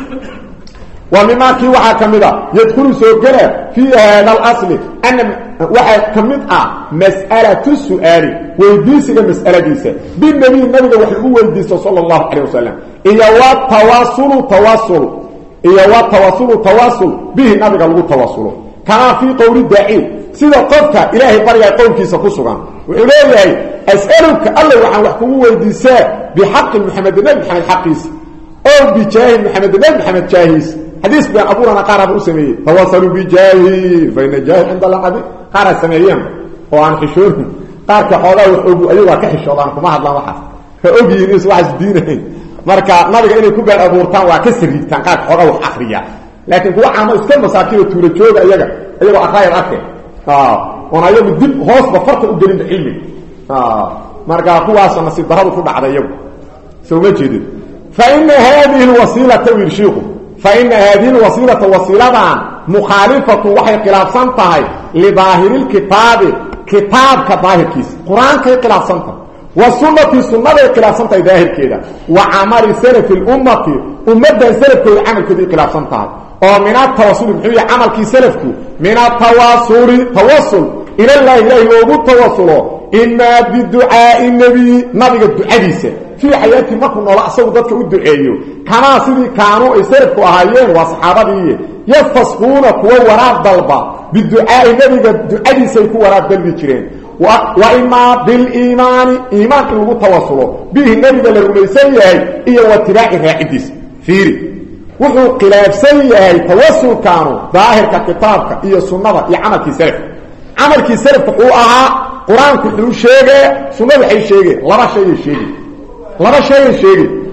ومما كي وحا كمدا يدخل سوكلا في هذا الأصل أن وحا كمدا مسألة السؤال ويديسك مسألة ديسة بالنبي النبي وحقوه ويديسة صلى الله عليه وسلم إيا والتواصل تواصل إيا والتواصل تواصل به النبي قال له تواصل كما في قول الداعي سيدا قفك إلهي بريا قول كيسا كسوغا وإلهي أسألك الله وحا وحقوه ويديسة بحق محمد النبي محمد حقيس أو بجاه محمد النبي محمد جاهيس حديث بأن أبونا قارب أسميه تواصلوا بجاهي فإن جاهي عند الله عبي قارب سميهم وعن خشورهم قارك حوضاه وحبوا أيوة كحشوضان كما هذا الله وحف فأبي ينس وحس دينه مركا نبقى إنه كبير أبورتان وكسر ريبتان قارك حوضاه وحفريا لكن هو عمل اسكال مساكين وتورجوه أيها أيها أخير أكي آه وانا يوم الدب هوس بفرق أدرين بعلمي آه مركا هو أصلا نصيب ضربه فرد على يوم سوى مجد فإن هذه الوسيلة توير شيخه فإن هذه الوسيلة وسيلة مخالفة وحي خلاف سنتهي لظاهر الكتاب كتاب كظاهر كيس قرآن كي خلاف سنتهي والسنة السنة خلاف سنتهي ظاهر كده وعمل سلف الأمة أمدا سلف كي عمل كده خلاف سنتهي ومن التواصل بحوية عمل كي سلفك من التواصل توصل إلى الله إلهي وقود التواصل إما بدعاء النبي نبي الدعاء ديسة في حياتي ما كنا رأسه ذاتك الدعاء كما سيدي كانوا يسرقوا أهايين وصحابة يفصفون كوا وراء ضلبة بالدعاء النبي الدعاء ديسة يكون وراء ضلبة جرين وإما بالإيمان إيمان كنه توصله به النبي الذي سيئي إيا واتباع الرائديس فيري وحو قلاب سيئي توصل كانوا ظاهر ككتابك إيا السنة إيا عمل كي سلف عمل كي سلف تقوءها قرآن كله شيء سنة حي شيء لما شيء شيء لما شيء شيء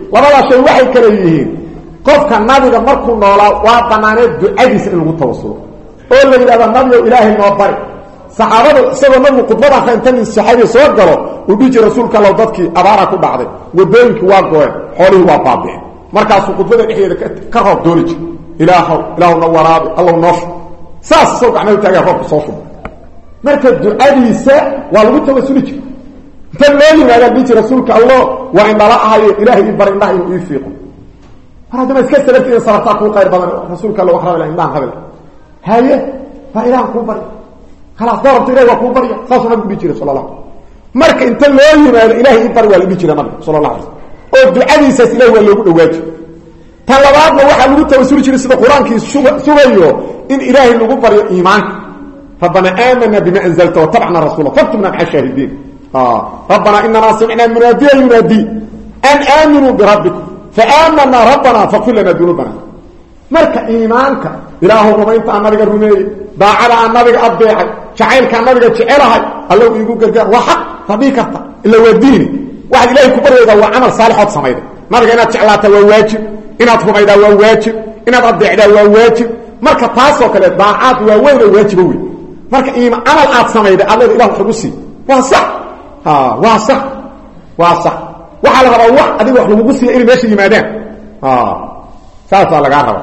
labada shay waxay kala yihiin qofka nabiga markuu noolaa waa banaaneed ducadiisa in lagu tawassulo oo la yiraahdo nabiga ilaahay noo bari saxaabada isagoo nabigu khudbada akhrintan saxaabi soo galo uu dhigi rasuulka Allah dadkii abaara ku dhacday wadooyinkii waa gooyeen xoolihii waa baabeen markaas khudbada dhexdeeda ka roob dooniji ilaahu ilaahu nawaraab Allah noosh saas soo gacmo taaga roob soo shub marka ducadiisa waa lagu tawassuli jiray tan loo yimaado dhigi rasuulka Allah waa in dhala ahayo ilaahay barinaa inuu ifiiqo hada ma iska sababtay sarafta ku qayr badan rasuulka Allah waxa rabaa inaan qabla haye fa ilaahu ku bari خلاص ضربت إليه وكو بريا خاصة نبي بيجيري صلى الله عليه وسلم مرك انت اللي يمال إلهي إبر ولا بيجيري نبي صلى الله عليه وسلم ودعاء يساس إليه ولا يقول واجب طلباتنا واحد لقد توسل جيري سيدة قرآن كي سوغيو إن إلهي اللي قبر إيمان ربنا آمنا بما أنزلت وطبعنا رسوله فاكتبنا مع الشاهدين آه. ربنا إننا سمعنا مناديا ينادي أن آمنوا بربكم فآمنا ربنا فاغفر لنا ذنوبنا مرك إيمانك إله رميت أن نبي الرمي باعد أن نبي أبيعي شعيل كان نبي جعلها الله يقول قرقاء وحق طبيعك إلا وديني واحد إلهي كبر إذا هو عمل صالح وصميده مرك إنها تشعلات وواجب إنها تفهم إذا وواجب إنها تضيع إذا وواجب مرك تاسو كلا باعات وواجب وواجب وي مرك إيمان عمل آت صميده الله إله حقوسي واصح ها واصح واصح وحال هذا واحد أديه وحلو مقوسي إلي ماشي لمادان ها ساسا لقاها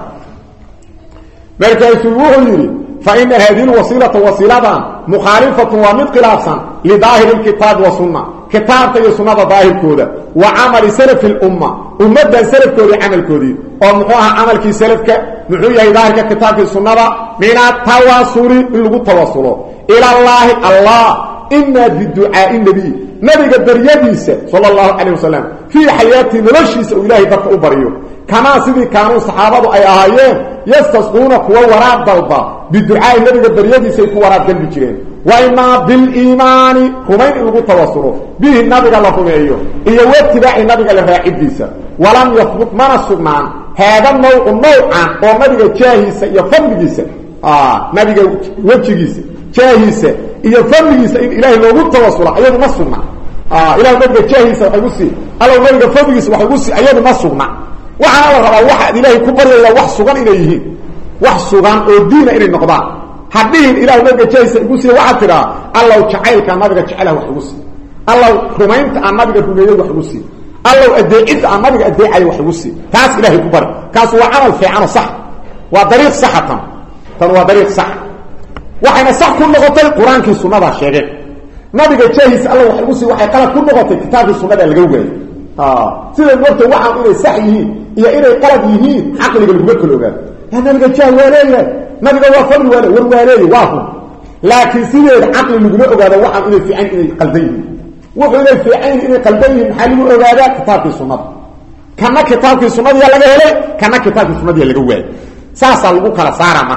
مركز وحيري فإن هذه الوسيلة وسيلة مخالفة ومتقلافا لظاهر الكتاب والسنة كتاب تي سنة ظاهر كودة وعمل سلف الأمة ومدى سلف كودة عمل كودي ومحوها عمل كي سلفك محوية ظاهر كتاب السنة من التواصل اللي التواصل إلى الله الله إنا بالدعاء النبي نبي قدر يديس صلى الله عليه وسلم في حياتي نرشيس إلهي بك أبريو كما سيدي كانوا صحابة أي آيين يستسقون قوة وراء ضلبة بالدعاء النبي قدر يديس يكون وراء قلب جرين وإما بالإيمان كمين إلغو توصلوا به النبي قال لكم أيوه إيه واتباع النبي قال لها عديسة ولم يثبت من السقمان هذا النوع النوعا ونبي جاهيسة يفهم جيسة آه نبي وجه جيسة جاهيسة يفهم إن إلهي لو توصل أيضا ما سقنا آه إلهي نبي جاهيسة وحيقصي الله نبي فهم جيسة وحيقصي أيضا ما سقنا وحنا الله واحد إلهي كبر إلا وح سقان إليه وح سقان الدين إلى النقضاء حدين إلهي نبي جاهيسة يقصي واحد ترى الله جعل كان نبي جعله وحيقصي الله رمينت عن نبي رميه وحيقصي الله أدعيت عن نبي أدعي وحيقصي تاس إلهي كبر كاس هو عمل في عمل صح وطريق صح تنوى طريق صح وحنا صح كل نقطة القرآن كي السنة الشيخ نبي جاهز الله وحيقصي وحي قال كل نقطة كتاب السنة الجوي آه سيد الوقت واحد إلى سعيه إلى إلى قلبه عقل يقول كله قال هذا نبي جاه ولاية نبي جاه فر ولا ولاية واحد لكن سيد العقل يقول هذا واحد إلى في عين إلى قلبيه وإلى في عين إلى قلبيه محل يقول هذا كتاب السنة كما كتاب السنة يلا جاهله كما كتاب السنة يلا جوي ساس الوقت على سارة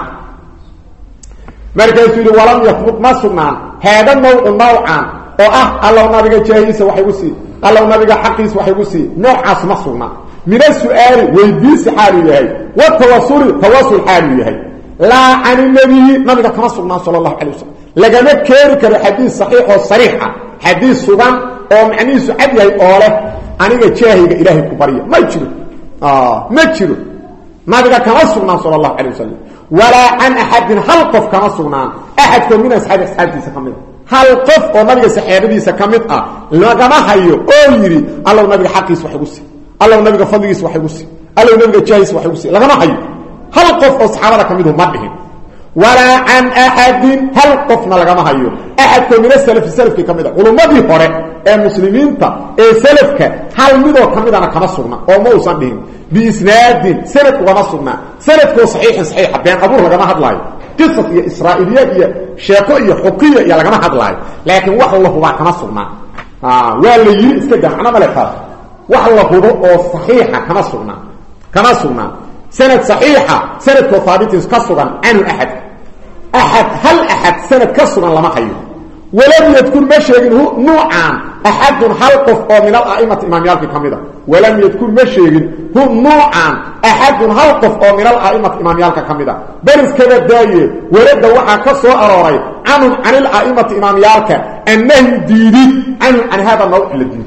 مركز يقول ولم يثبت ما سنان هذا النوع النوعان oo ah Allah nabiga jaahiisa waxay u sii Allah nabiga xaqiis waxay u sii noocaas ma sugna mida su'aal weydiisi xaal yahay wa tawassul tawassul xaal yahay la an nabi nabiga kama sugna sallallahu alayhi wasallam lagama keeri karo xadiis saxiix oo sariix ah xadiis sugan oo macnihiisu cad yahay oo leh aniga jaahiga ilaahay ku bariyo ma jiro ah ma jiro nabiga kama sugna sallallahu alayhi wasallam wala an ahad hal qof kama sugna ahad min ashaab ashaabtiisa kamid hal qof oo nabiga saxaabadiisa kamid ah lagama hayo oo yiri Allah nabiga xaqiis wax ugu si Allah nabiga fadligiis wax ugu si Allah nabiga jaahis wax ugu si lagama hayo hal qof oo saxaabada kamid ah ma dhihin wala an ahad hal qofna lagama hayo ahad min salaf salafki kamid ah culumadii hore ee muslimiinta ee salafka hal mid oo kamid ah kama sugna oo ma uusan dhihin bi isnaadin sanad wama sugna sanadku sahih sahih been abuur lagama hadlaayo قصة يا إسرائيلية يا شاكو يا حقية يا لغما حدلاي لكن وحا الله هو كما سغنا آه ولا يري اسكدا انا ملكها وحا الله هو صحيحة كما سغنا كما سغنا سنة صحيحة سنة وثابت كسغن عن أحد أحد هل أحد سنة كسغن لما حيو ولم يذكر مشيغن هو نوعا أحد حلقف من الأئمة إمام يالك كاملة ولم يذكر مشيغن هو نوعا أحد حلقف من الأئمة إمام يالك كاملة بلس كذا داية ورد وحا كسو أراري عن عن الأئمة إمام يالك أنه ديدي عن, عن هذا النوع الذي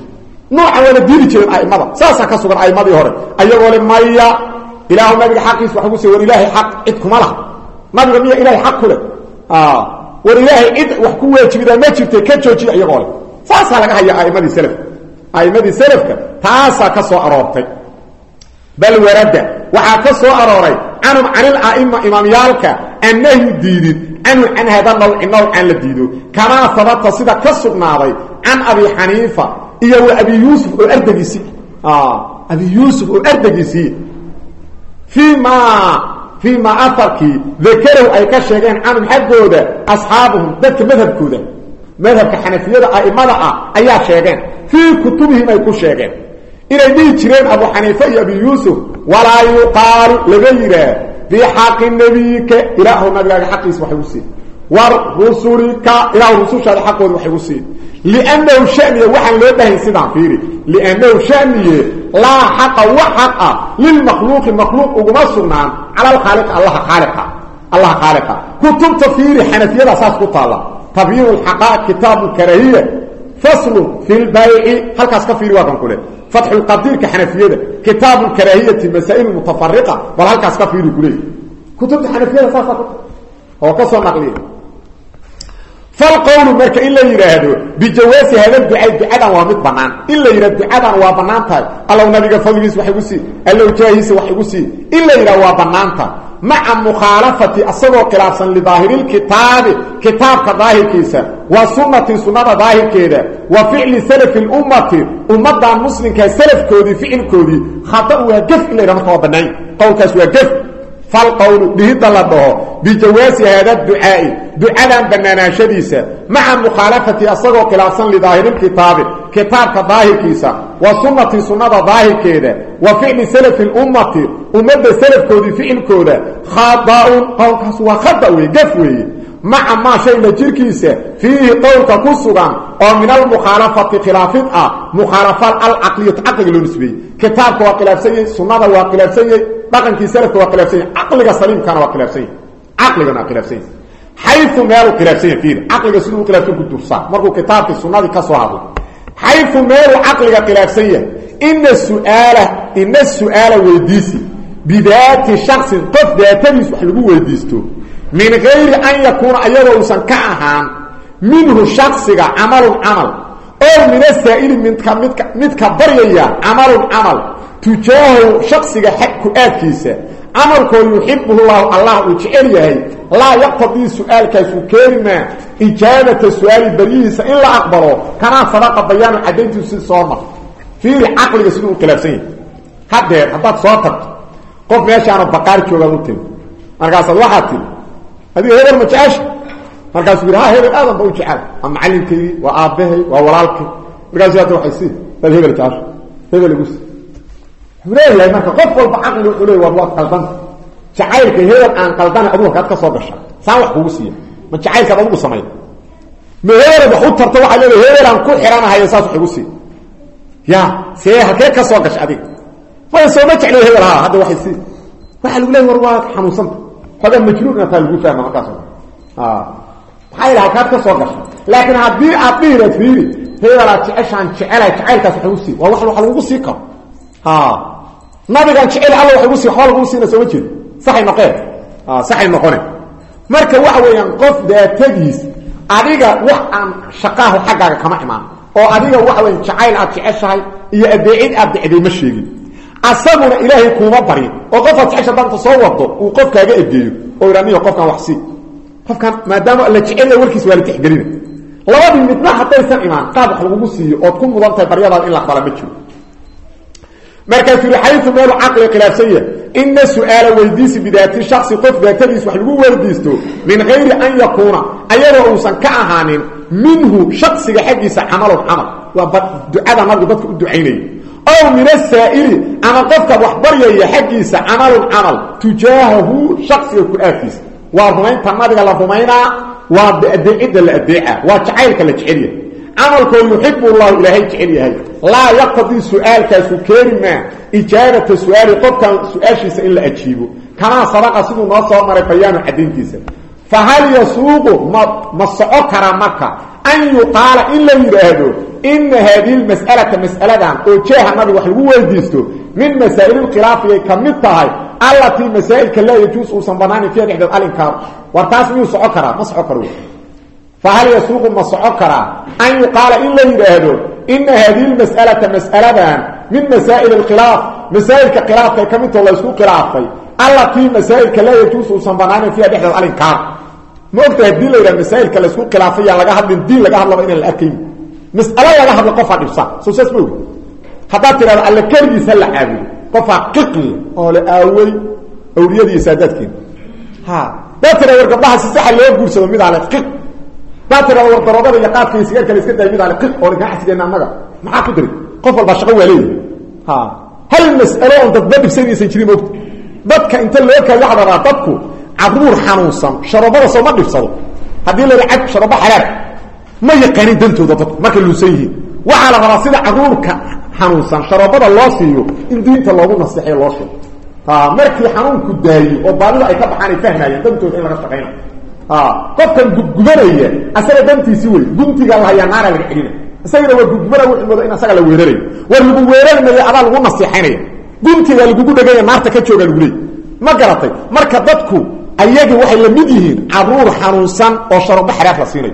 nooca wada diidi jireen aimada saasa ka sugan aimadii hore ayagoo le maya ilaahu nabiga xaqiis waxa ku soo war ilaahi xaq cid kuma laha nabiga miya ilaahi xaq kule ah war ilaahi cid wax ku waajibida ma jirtay ka joojiya ayagoo le saasa laga haya aimadii salaf aimadii salafka taasa ka soo aroortay bal warada waxa ka soo arooray anum anil aima imamyalka annahu diidid anu an hada nawc nawc an la diido kama sabata sida ka sugnaaday an abi hanifa iyo abi yusuf oo ardagisi ah abi yusuf oo ardagisi fima fima afarki dhakaru ay ka sheegeen anum xaqooda asxaabuhum dadka madhabkooda madhabka xanafiyada aimada ah ayaa sheegeen fi kutubihim ay ku sheegeen inay dhihi jireen abu xaniifa iyo abi yuusuf walaa yuqaalu laga yiraa bixaqi nabiyika ilaahu nabigaaga xaqiisa waxay u siin war rusulika ilaahu rusushaada xaqooda waxay u siin liannahu shaniya waxaan loo dhahay sidaan fiiri liannahu shaniya laa xaqa wa xaqa lilmakhluuqi makhluuq uguma sugnaan cala alkhaaliq allaha khaaliqa allaha khaaliqa kutubta fiiri xanafiyada saas ku taala tabyiin alxaqaa'iq kitaabu karahiya فصل في البيع هل كاس كفير واقن كله فتح القدير كحنفيه كتاب الكراهيه مسائل متفرقه بل هل كاس كفير كله كتب الحنفيه اساسا هو قصه نقليه فالقول مرك الا يرادو بجواز هذا الدعاء دعاء وامد بنان الا يراد دعاء وبنانته الله نبي فضيلس وحي وسي الله جاهيس وحي وسي الا يراد وبنانته مع مخالفه اصله خلافا لظاهر الكتاب كتاب كظاهر كيسا وسنه سنه ظاهر كده وفعل سلف الامه امه المسلم كسلف كودي فعل كودي خطا وقف الى رمضان بناي قول كاس وقف فالقول به دلده بجواز هذا الدعاء دعاء بنانا شديسا مع مخالفه اصله خلافا لظاهر الكتاب كتاب كظاهر كيسا وسنه سنه ظاهر كده وفعل سلف الامه امه سلف كودي فعل كوده خطا قول كاس وخطا وقف مع ما شيء لجيركيسه فيه قولك كسغان او من المخالفه خلافه مخالفه العقليه عقل النسبي كتابك وخلافسيه سنه وخلافسيه دقنكي سلف وخلافسيه عقلك سليم كان وخلافسيه عقلنا خلافسيه حيث ما خلافسيه فيه عقلك سليم خلافسيه كدرسا مركو كتابك السنه دي كسو هادو حيث ما عقلك خلافسيه ان السؤال ان السؤال ويديسي بذات شخص قد ذاتني وحلو ويديستو من غير أن يكون أيضا سنكعها منه شخصك عمل عمل أو من السائل متكبرية عمل عمل تجاه شخصك حق آكيسة عمل كون يحبه الله الله وجعله لا يقتضي سؤال كسكرنا إجابة السؤال بريسة إلا أقبله كما صدق بيان عديد الصورة في عقل يسنو كلاسين هذا هذا صوتك قف ماشي أنا بقارك وغلطين مركز الواحد هذه هذا المجاش مركز بيرها هذا الآدم بوجعل أما علمكي وآبهي وورالكي مركز يأتي وحيسين هذا هذا الجاش هذا اللي قص حوليه يا مركز قف والبعقل وحوليه والوقت قلبان شعيرك هذا الآن قلبان أبوه كاتك صادشة ساوح قوسية ما شعيرك أبوه صميل ما هذا بحوط ترتوح عليه هذا الآن كل حرانا هاي أساس قوسية يا سيها كيك صادش أديك فيصومت عليه هذا هذا وحيسين وحلو له ورواك حموصنت هذا مجنون قال له فاهم ما قصد اه حيل هكذا كسوغش لكن هدي اطيره فيري هي لا تعشان جعلها جعلك سحوسي والله waxa lagu sii karo ha nabiga jecel Allah waxa uu sii xool uu sii soo jeed saxay noqon ah saxay noqon marka waxa weeyaan qof daatadiis adiga wax aan shaqaahu xaqaaga kama imaan oo adiga waxa weeyaan jacayl aad jeceshahay iyo adeecid aad dicday ma sheegin asaguna ilaahay kuma bari oo qof aad xisha banta soo wado uu qof kaaga egeeyo oo iraaniyo qofkan wax si qofkan maadaama la jecel warkiis waa la tixgelin labadii midna hadaysan imaan qaab wax lagu siiyo oo ku mudan tahay bariyada in la aqbala ma jiro marka fi haythu meel aqli khilaafsiya in su'aala waydiisi bidaati shakhsi qof daatadiis wax lagu weydiisto min geyri an yakuna ayadoo uusan ka ahaanin minhu shakhsiga xaqiisa amal amal waa ducada nabi dadku u ducaynay أو من السائل أما قفك وحبريا يحقيس عمل عمل تجاهه شخص يكون آفيس وارهمين تنادق لرهمينا وأدعيد الأدعاء وتعيلك لتعيلية عمل كون يحب الله إلهي تعيلية لا يقضي سؤال كسكرنا إجابة السؤال قفك سؤال شيء إلا أجيبه كما صدق سيد نصر مرفيان حدين كيسا فهل يسوق مصعو كرامك أن يقال إلا يرهدو إن هذه المسألة مسألة وجاها النبي وحلقوا ويديستو من مسائل الخلاف كمتها التي مسائل لا يجوز وصنبنان فيها إحدى الإنكار وارتاس ميو سعكرا ما سعكروا فهل يسوق ما سعكرا أن يقال إلا يرهدو إن هذه المسألة مسألة من مسائل الخلاف مسائل كخلاف كمتها الله يسوق خلافي التي مسائل لا يجوز وصنبنان فيها إحدى الإنكار ما قلت هدي لي مسائل كلا يسوق خلافيه لغا هاد الدين لغا هاد لبا ان الاركين مساله لغا هاد قفا دبسا سو سيسمو حتى ترى الله كربي سلا عابد قفا ققل او لاوي اوريدي سادتكين ها دا ترى ورقبها سيخ لو غورسو ميد على قق دا ترى ورقبها يقاد في سيغا كلا اسك داي ميد على قق او لغا حسينا انغا ما كدري قف البا شقه ولي ها هل المساله انت تبدي سيدي جيري موقت dadka inta loo ka yacdara dadku عبور حنوصا شربه سو ما دفسدو hadii la racab sharaba xalaal ma yaqaan dantooda dad marka loo sayihi waxa la qarasida caruurka xanuunsan sharabada loo siiyo in diinta loogu naseexay loo sheego ha markii xanuunku daayi oo baadida ay ka baxaan ay fahmayeen dantooda in laga shaqeeyo ha qofkan gudgubanaya asaga dantiisi way guntiga la hayaa naara laga xilina asaga waa gudgubana wuxuu wada in asaga la weeraray war lagu weerarnayo adaa lagu naseexaynaya guntiga lagu dhagay naarta ka jooga lagu leeyahay ma garatay marka dadku ayaga waxay la mid yihiin caruur xanuunsan oo sharaba xaraaf la siinay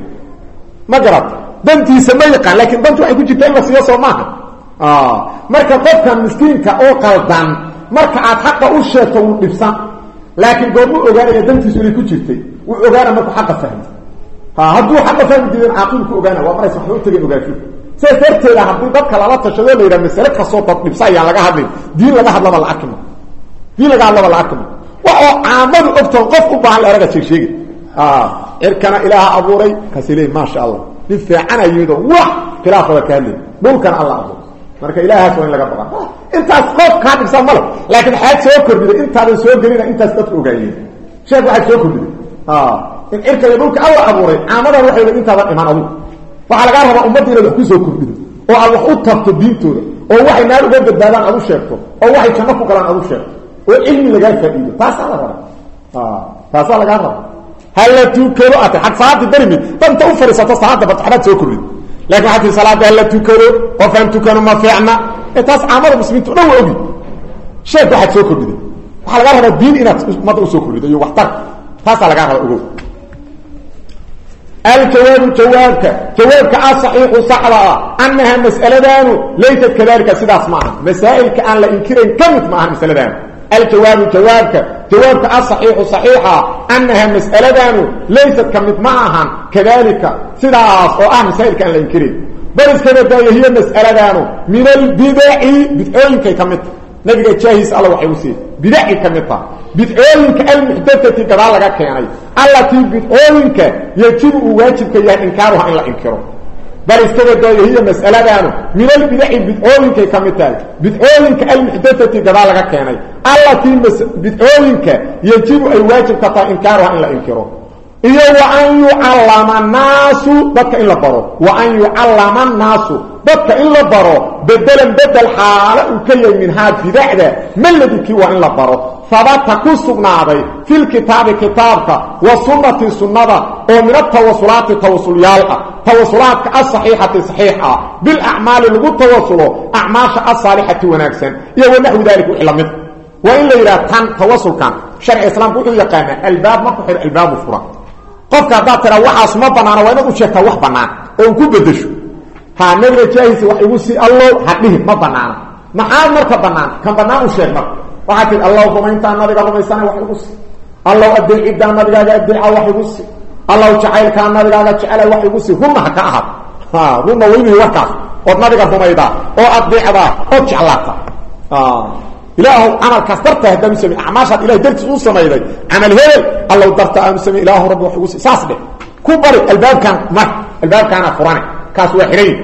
ma garat dantiisa ma yaqaan laakiin dantu waxay ku jirtaa in la siiyo Soomaaliya ah marka qofka miskiinka oo qaldan marka aad xaq u sheegto uu dhibsan laakiin goorma ogaanaya dantiisu inay ku jirtay uu ogaana marka xaq fahmo ha haduu xaq fahmo diin aqoon ku ogaana waa maray sax uu tagay ogaasho say tarteeda hadii dadka la tashado leeyahay mas'ala ka soo dhibsan ayaa laga hadlay diin laga hadlaba la akimo diin laga hadlaba la akimo waa aamadu ogtoon qof u baahan araga sheegay ah irkana ilaaha abuuray kasilay ma sha Allah difaacana yido wax khilaafada kaali dhulkan Allah abuur marka ilaahaas waa in laga baqa intaas qof ka dhibsan mal laakiin xaad soo kordhiday intaad soo galina intaas dad ogaayeen sheeg waxa soo kordhiday ah in irkana dhulka Allah abuuray aamada waxay intaad iman adu waxa laga rabaa ummadina wax ku soo kordhido oo Allah u tabto diintooda oo waxay naar uga badbaadaan adu sheegto oo waxay janno ku galaan adu sheegto وعلمي لغا فائده تاسا لا راه اه تاسا لا راه هل تكرو ات حق صلاه برمي فانت افرست صلاه فتحات سو كوري لكن حتى صلاه هل تكرو وفهمت كانوا ما فعنا تاس عمر مسلمين دو اوغي شيء واحد سو كوري waxa laga rabaa diin inaad mad u soo korido iyo waxtar taasaa laga rabaa ugu الجواب جوابك جوابك صحيح صحراء أنها مسألة ليست كذلك سيداس معها مسائل كأن لا إنكرين كمت معها مسألة الجواب جوابك جوابك صحيح صحيحة أنها مسألة ليست كمت معها كذلك سيداس وآه مسائل كأن لا إنكرين بل كذلك هي مسألة من البدع بدعوين كي كمت نبي جاهز الله وحيوسي بدع كمتها بدعوينك المحدثة كذا لغا كياني التي بدعوينك يجب واجبك يا انكارها ان لا انكره بل استبدا هي مساله من البدع بدعوينك كمتها بدعوينك المحدثة كذا لغا كياني التي بدعوينك يجب اي واجبك انكارها ان لا انكره iyo wa an yu'allama an-nasu dadka in la baro wa an yu'allama an-nasu dadka in la baro bedelan bedel xaala uu ka yahay min haad bidacda maladiki wa in la baro sabata ku sugnaaday fil kitaab kitaabka wa sunnati sunnada oo min at-tawassulat tawassuliyal tawassulat as-sahihati sahiha bil a'mal lagu tawassulo a'maasha as-salihati wanaagsan iyo wanahu dalika ilmid wa in la yira tan tawassulkan sharci islaamku wuxuu yaqaan albaab ma ku xir albaab fura qofka hada tara waxaas ma banaana waa inaad u sheegtaa wax banaan oo ku bedesho ha nabiga jaahis wax igu si Allah hadhihi ma banaana maxaa marka banaan kan banaan u sheeg marka waxa tii Allah kuma inta nabiga rumaysanay wax igu si Allah adeecida nabiga adeeca wax igu si Allah jacaylka nabiga jacayl wax igu si huma ka ahad ha huma weyni waqaf oo nabiga rumayda oo adeecada oo jaclaata ah إله عمل كثرته هذا مسمى أعماشات إله درت سميدي عمل هذا الله درت مسمى إله رب وحوس ساسده كبر الباب كان ما الباب كان قرآن كاس وحرين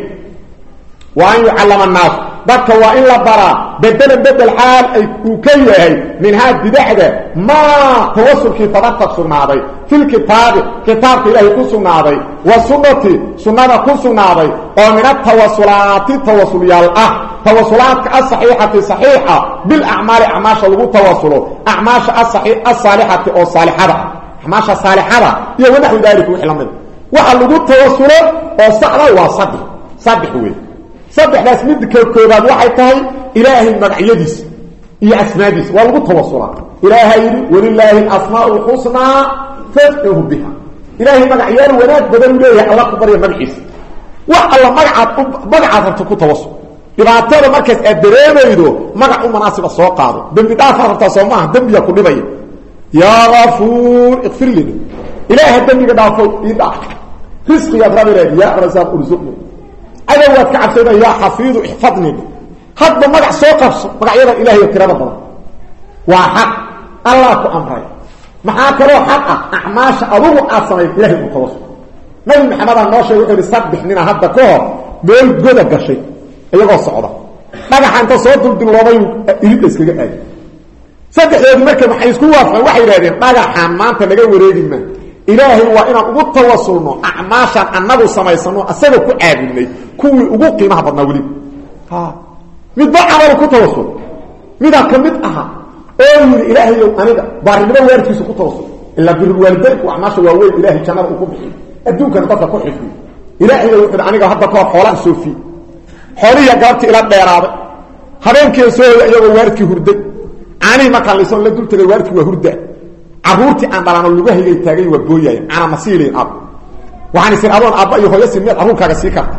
وأن يعلم الناس ذاك وإلا برا بدل بدل حال وكيه من هذا بدعده ما توصل في طريقة سنادي في الكتاب كتاب إله كسنادي والسنة سنة كسنادي ومن التوصلات التوصلية الأه توصلات الصحيحة صحيحة بالأعمال أعماش لغو توصلوا أعماش الصحيح الصالحة أو الصالحة أعماش الصالحة هي ونحو ذلك وحلم waxa lagu tawassulo oo saxda waa saddex saddex weey saddexdaas mid ka koobaad waxay tahay ilaahay magacyadiis iyo asmaadiis waa lagu tawassulaa ilaahay walillahi al-asmaa'ul husnaa fad'uhu biha ilaahay magacyada wanaag badan leeyahay Allah ku bariyo magaciisa wax alla magacaad magacaad ku tawassul dhibaatada markaas aad dareemaydo magac u munaasiba soo qaado dambi dhaaf farta Soomaa dambiga ku dhibay ya ghafuur ighfir li ilaahay dambiga dhaafo ida rizqi ya rabbi ya razzaq urzuqni adawaad ka cabsada ya hafiid ihfadni hadda magac soo qabso magacyada ilaahay tirada badan waa xaq Allah ku amray maxaa kale xaq ah acmaasha adugu asamay ilaahay ku tawassul nabi maxamed noo sheegay wuxuu sabbixnina hadda ka hor meel goda gashay iyagoo socda dhagaxan ta soo duldiloobay ilid iskaga aad saddexdeed markay maxay isku waafaqeen waxay yiraahdeen dhagaxan maanta laga wareegina ilaahay waa inaan ugu tawassulno acmaashan annagu samaysano asaga ku caabinay kuwii ugu qiimaha badnaa wali ha mid ba amal ku tawassul mid ka mid aha oo yiri ilaahay aniga baarinimo waarkiisa ku tawassul illa bir waalidku acmaasha waa weyn ilaahay jannada ku bixiyo adduunkan dadka ku xifdiyo ilaahay wuxuu aniga hadda ka xoolaha soofi xooliya gaarti ila dheeraade habeenkii soo iyagoo waarkii hurday aani ma kala soo la dultay waarkii waa hurda caruurti aan dhalano lagu hayay taagay waa booyay ana masiilin ab waxaan isir adoon abba iyo hooyo simid caruurkaaga sii karta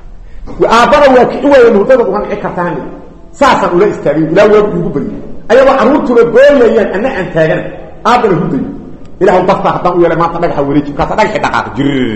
aabana waa kii weeyay hurdada waxaan ay kartaan saasan ula istaagay ila waa ugu bari ayaba caruurtuna booyayaan ana aan taagan aabana hurday ilaahu dadka hadan u yeelay maanta dhagaxa wareeji ka dhagax dhaqaaq jir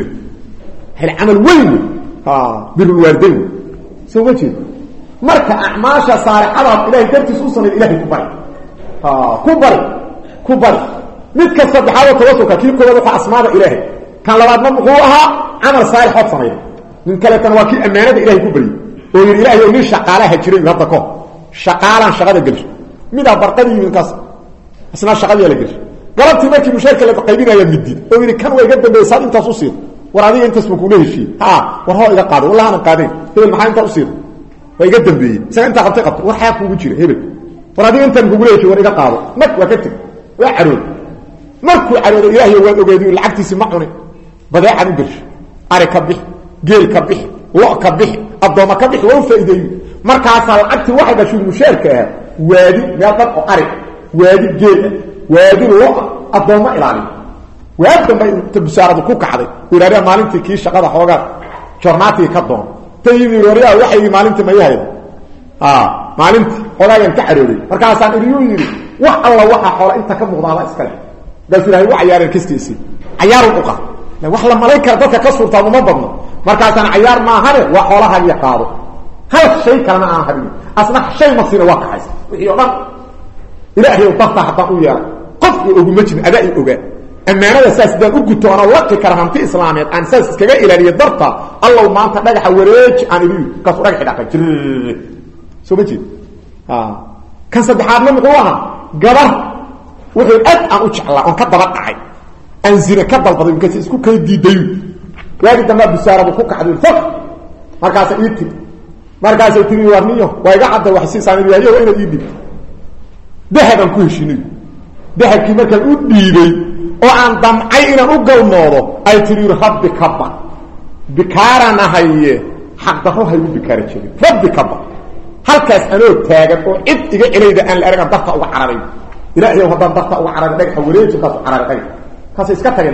hal amal weyn ha bil waalidin soo wajid marka acmaasha saalixada ilaahay dartiis u sameeyay ilaahay ku bari ha ku bari ku bari mid ka saddexaad tawassulka kii koobaad waxa asmaada ilaahay kan labaadna wuxuu ahaa amal saalix oo sameeyay min kale tan waa kii amaanada ilaahay ku bari oo yiri ilaahay oo shaqaalaha jiray hadda ko shaqaalan shaqada galish mid barqadii min kaas asna shaqada la galish galabtii markii mushaarka la qaybinaya midid oo yiri kan way iga dambeeyay intaas u siid war adiga intaas ma ku leeyahay ha war hoo iga qaado wallahi aan qaadeen hebel maxay inta u siid way iga dambeeyay saga inta qabtay qabtay war xaq kugu jira hebel war adiga inta kugu leeyahay war iga qaado mak waa ka tag waa carood markuu carood ilaahay waa ogeeyo lacagtiisa ma cunay badeecad u gashay ari ka bix geel ka bix lo ka bix adooma ka bix waa faa'iideey markaas lacagti waxa gashay mushaarka waadi meel dad oo ari waadi geel waadi lo adooma ilaali waadi bay tabsaaradu ku kacday wiraariya maalintii kii shaqada xoogaa jornaati ka doon tayimi wiraariya waxay maalintii ma yahay ah maalintii xoogaa ka carooday markaas aan iriyo yiri wax alla waxa xoolo inta ka muuqda iska leh dadkii waa ciyaareen kistiisi ciyaar u qaa la wax la malaa'ika dadka ka suurtaa uma badno markaas aan ciyaar ma ahane waa xoolaha iyo qaado hal shay kalena aan habin asna shay ma sina waa kaxaysa wixii oo dhan ilaahay oo dadka hada u yeeray qofku ugu majin adaa ogaa amaanada saas dad u guto ana waqti karaamti islaameed aan saas iskaga ilaaliyo darta allah maanta dhagaxa wareej aan iriyo ka soo dhagax dhaqay jir soo majid ah kan saddexaadna muxuu ahaa gabar wuxuu aad aan u jeclaa oo ka daba dhacay aan zina ka dalbaday inka isku kay diiday waagi damba bisaaradu ku kacday faq markaas ay tii markaas ay tii warniyo waa iga cadda wax si saamiyayo waa inay diib dahaban ku heshinay dahabkii markaa u dhiibay oo aan damcay inaan u galmoodo ay tii rabbi kabba bikaarana haye xaq daro hay u bikaara jiray rabbi kabba halkaas anoo taagan oo cid iga ilayda aan la aragan dadka uga cararay ilaahay oo hadan dadka uga cararay dhagax wareejin kaas cararay kaas iska tageen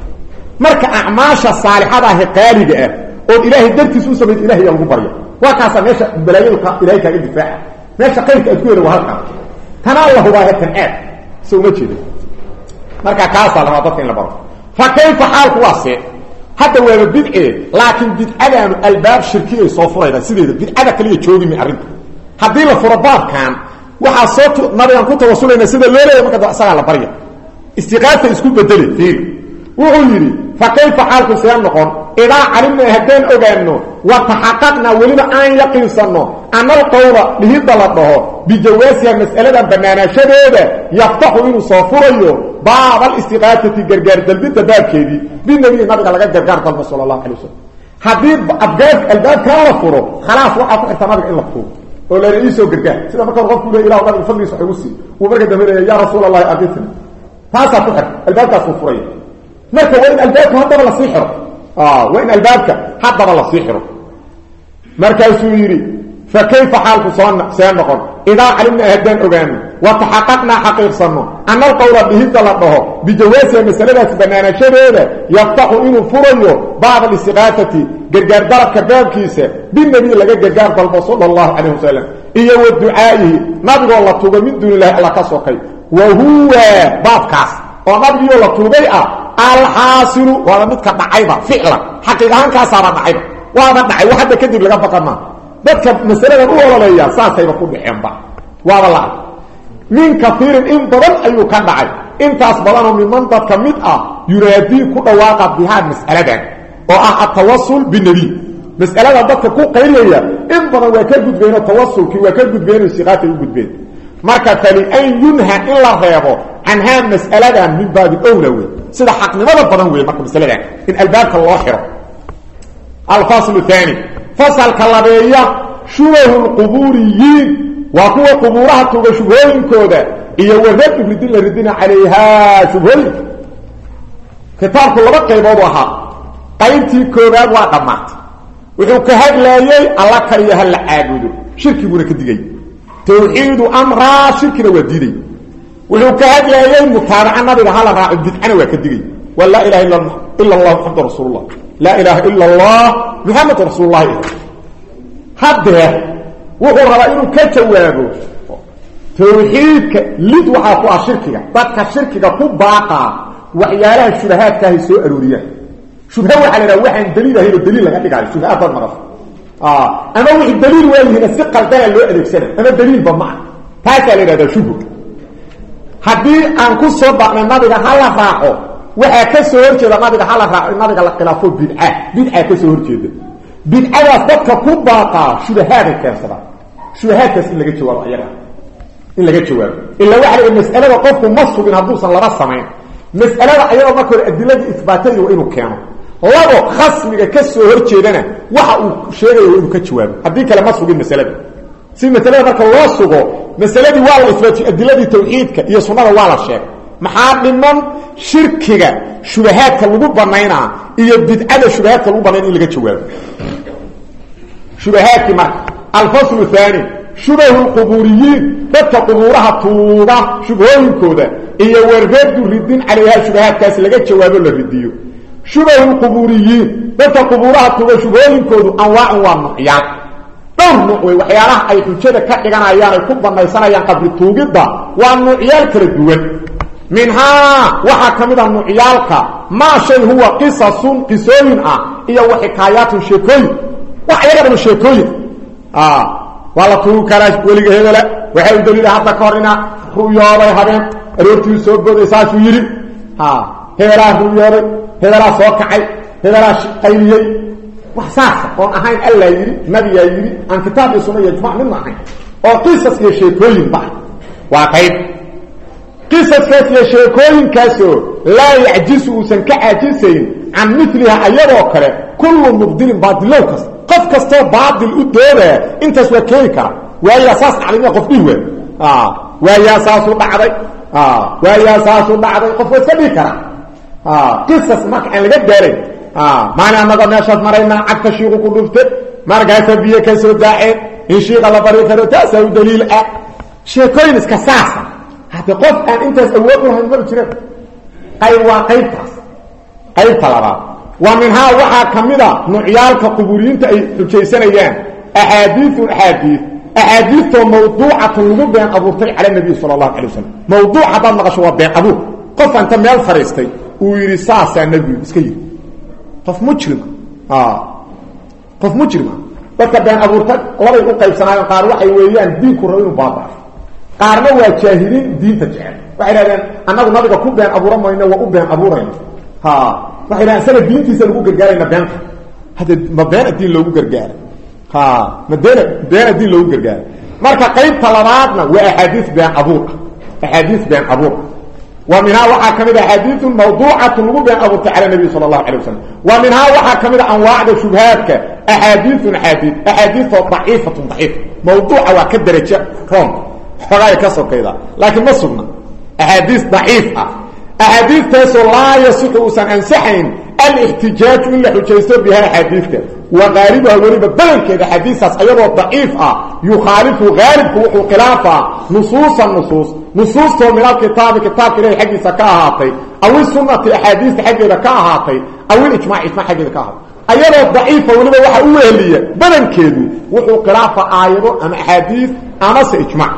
marka acmaasha saalixada ah qaaliga ah oo ilaahay dartiis u sameeyay ilaahay ugu baryo waa kaas meesha balaayadu ka ilaahay ka difaaca meesha qaybka aad ku yeelo waa halka tan Allah waa tan aad soo ma jeedo marka kaas la rabo dadka in la baro fa kayfa xaalku waase hadda waa bid'e laakiin bid'adan albaab shirkiye soo furayda sideeda bid'ada kaliya joogi mi arrin hadii la furo baabkan waxa soo nabiga ku tawassulayna sida loo leeyahay marka asaga la bariyo istiqaafta isku bedelay fiir wuxuu yiri fa kayfa xaalku seen noqon ila alimna hadaan ogaano wa tahaqqaqna waliba aan yaqinsano anal qawla bihida la dhaho bijawaasiya mas'aladan banaanashadeeda yaftahu inuu soo furayo baab al-istiqaafati gargaar dalbida baabkeedii binabi nabiga laga gargaar dalba sallallahu alayhi wasallam hadii abgaad albaab kala furo خلاص waxa ku xirta nabiga in la furo oo la ra'iiso gargaar sida marka qofku leeyahay ilaahu nabiga fadliisa wuxuu si uu marka dambeeyay ya rasuulullaahi aqifna taasa ku xir albaabkaas uu furay marka waa in albaabka hadaba la sii xiro اه وين البابك حتى بالله سيحره مركز يري فكيف حالك سينقل إذا علمنا هدان أغاني وتحققنا حقيق صنو أن القول به طلبه بجواسة مسألة بنانا شبيرة يفتح إنه فريو بعض الاستغاثة قرقار ضرب كباب كيسة بالنبي لقى قرقار ضرب صلى الله عليه وسلم إيه والدعائه نبي الله توقع من دون الله الله كسوكي وهو بعض كاس ونبي الله توقع الحاصل وهذا متك دعيبة فعلا حقيقة كاسارة دعيبة وهذا دعي وحتى كذب لقى فقرنا dadka mas'alada u walaaleeya saasayba ku dhixeenba waa walaal min kafirin in badan ayuu ka dhacay intaas badan oo min dadka mid ah yuraadi ku dhawaaqa biha mas'aladan oo ah tawassul bin nabi mas'alada dadka ku qeyriyay in badan waa ka gudbeeno tawassulki waa ka gudbeeno siqaata u gudbeen marka tali ay yunha illa reebo anha mas'aladan min baab awlawi sida xaqnimada badan weey marka mas'aladan in albaabka loo xiro al-fasl thani فصل كلابية شبه القبوريين وهو قبورها توقع شبهين كودا إيا وردت بردين لردين عليها شبهين كتاب كل بقى يبوضوها قيمتي كوغاد وقمات وحو كهاد لايي الله كريها اللعابدو شركي بورك الدقاي توحيد أمرا شركنا وديدي وحو كهاد لايي متابعا نبي هلا راعب بدعنا وكدقاي ولا إله إلا الله إلا الله محمد رسول الله لا إله إلا الله محمد رسول الله هذا وهو رأيه كتوابه توحيدك لد وحاقوا شركك باتك شركك كباقا وحيالها الشبهات كاهي سوء أرورية شبهة على روحة دليل هي الدليل لك على شبهات المغف آه أنا وحي الدليل وين هنا الثقة الدالة اللي وقدك سنة أنا الدليل بمعنى هكا لنا شبه حديث أنكو صدق من النبي هلا راحوا waxa ka soo horjeeda nabiga xala raac nabiga la khilaafo bid'a bid'a ka soo horjeeda bid'ada dadka ku baaqa shubahaad keensada shubahaadkaas in laga jawaabo ayaga in laga jawaabo illa waxa la mas'alada qofku mas'uul haduusan laba sameyn mas'alada ayada marka adilada isbaatay waa inuu keeno labo khasmiga ka soo horjeedana waxa uu sheegayo inuu ka jawaabo hadii kale mas'uul mas'alada si mas'alada marka loo sugo mas'aladii waa la isbaatay adiladii tawxiidka iyo sunnada waa la sheegay maxaa dhiman shirkiga shubahaadka lagu banayna iyo bid'ada shubahaadka lagu banayna in laga jawaabo shubahaadki ma al-fasl thani shubahu al-quburiyin dadka quburaha tuuba shubhooyinkooda iyo wargadu ridin calayha shubahaadkaas laga jawaabo la ridiyo shubahu al-quburiyin dadka quburaha tuuba shubhooyinkoodu anwaac waa nuqyaan dhowr nuuc way waxyaalaha ay xujada ka dhiganayaan ay ku banaysanayaan qabri tuugida waa nuucyal kala duwan منها وحا كميدا نوعيالك ما شيء هو قصص قصوين اه ايا وحكايات شيكوين وحيانا من شيكوين اه والله تو كراش وليغا هيلا waxay daliil hadda korina ruuyoobay habeen aroortii soo goday saasuu yiri ha heeraa ruuyoobay heeraa soo kacay heeraa qayliyay wax sax oo ahayn alla yiri nabi yiri aan kitaab iyo sunnah yajma' min ma ahayn oo qisas iyo sheekooyin baa waa qayb قصص كاسية شيكوين كاسو لا يعجسوا سنكعاجسين عن مثلها أيضا وكرة كل مبدل باطل لوكس قف كستو باطل الدولة انت سوكيكا وهي أساس علينا قفنيه آه وهي أساس بعضي آه وهي أساس بعضي قف وسبيكا آه قصص ماك عن لقد داري آه معنى أنه ناشط مرينا عكت شيخو كدفت مرقا سبيه كسو داعين إن شيخ الله بريكا تأسى دليل أ شيكوين اسكساسا حتى قف أن أنت أولها المرء جرب قيب وقيبتاس قيب طلبا ومنها وحا كمدا نعيالك قبوريين تحجيسان أيام أحاديث أحاديث أحاديث موضوعة لغو بين أبو طيع على النبي صلى الله عليه وسلم موضوعة نغشوا بين أبو قف أنت ميال فريستي ويرساس النبي اسكير قف مجرم آه قف مجرم بك بين أبو طيع الله يقول قيب سنة قال وحي ويان دينك الرئيس بابا قارنا waa jaahiliin diinta jecel waxay raadeen annagu nabiga ku been abuuramayna waa u been abuurayna ha waxay raadeen sana diintiisa lagu gargaarayna beenta hada ma been diin lagu gargaar ha ma been been diin lagu gargaar marka qaybta labaadna waa ahadiis been abuur ahadiis been abuur ومنها وحا كميدا حديث موضوعة لغو بين أبو تعالى النبي صلى الله عليه وسلم ومنها وحا كميدا أنواع شبهاتك أحاديث حديث أحاديث ضعيفة ضعيفة موضوعة وكدرجة رم فغاية كسر كذا لكن ما صرنا أحاديث ضعيفة أحاديث تسو لا يصح أسان أنسحين الاحتجاج إلا حجيسته بها حديثك وغاربها وليبا بلن كده حديثة أيضا ضعيف يخالف غارب وخلافة نصوص النصوص نصوص من الكتاب كتاب كده حديثة كاهاتي أو السنة أحاديث حديثة كاهاتي أو الإجماع إجماع حديثة كاهاتي أيضا ضعيفة وليبا وحا أولية بلن كده وحو خلافة أيضا أم أحاديث أما سإجماع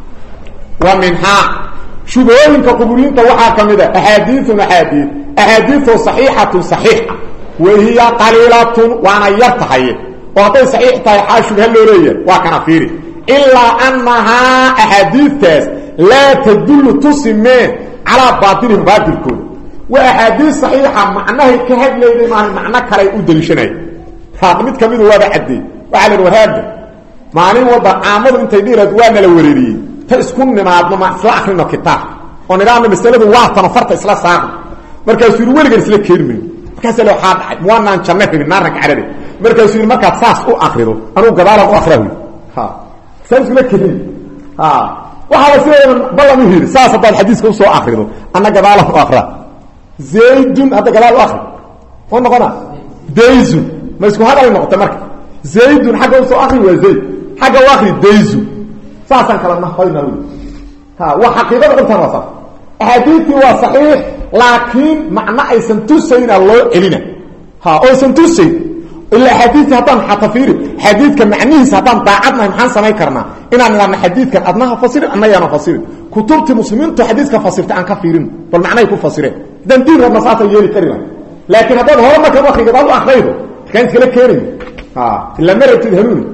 ومنها شبهين كقبولين توحى كمدا أحاديث أحاديث أحاديث صحيحة صحيحة وهي قليلة وانا يرتحي وهذا صحيح تاي شبه اللورية وكان فيري إلا أنها أحاديث لا تدل تسمى على باطلهم باطل كل وأحاديث صحيحة معناه كهد ليدي معناه كلا يؤدل شنعي فاقمت كميد وهذا حدي وعلى الوهاب معناه وضع عامل انت يدير أدوانا لوريري تسكن ما عدنا مع إصلاح لنا كتاب ونرام المسألة واحد تنفرت إصلاح صاحب مركز يقول ويلقى إصلاح كيرمي مركز لو حاد موانا نشمه في النار عربي مركز يقول مركز صاص أو آخره أنا قبالة أو آخره ها سألت لك كيرمي ها وحاول سيئا بالله مهير ساسة بعد الحديث كم سوء آخره أنا قبالة أو آخره زيد هذا قبالة آخر وانا قنا ديزو ما يسكو هذا النقطة مركز زيد حاجة سوء آخر وزيد حاجة واخر ديزو ساسا كلامنا خيرنا ولي ها وحقيقة قلت الرسول حديثي وصحيح لكن معنى أي سنتوسين الله إلينا ها أي سنتوسين إلا حديثي هطان حتفيري حديث كان معنيه سهطان طاعتنا محان سماي كرنا إنا نلعنا حديث كان أدناها فصير أنا يانا فصير كتبت مسلمين تو حديث كان فصيرت عن كفيرين والمعنى يكون فصيرين ده ندين ربنا ساعة يلي كرنا لكن هطان هو ما كان واخي قبال أخيره كانت كلا كريم ها لما ربتدهنوني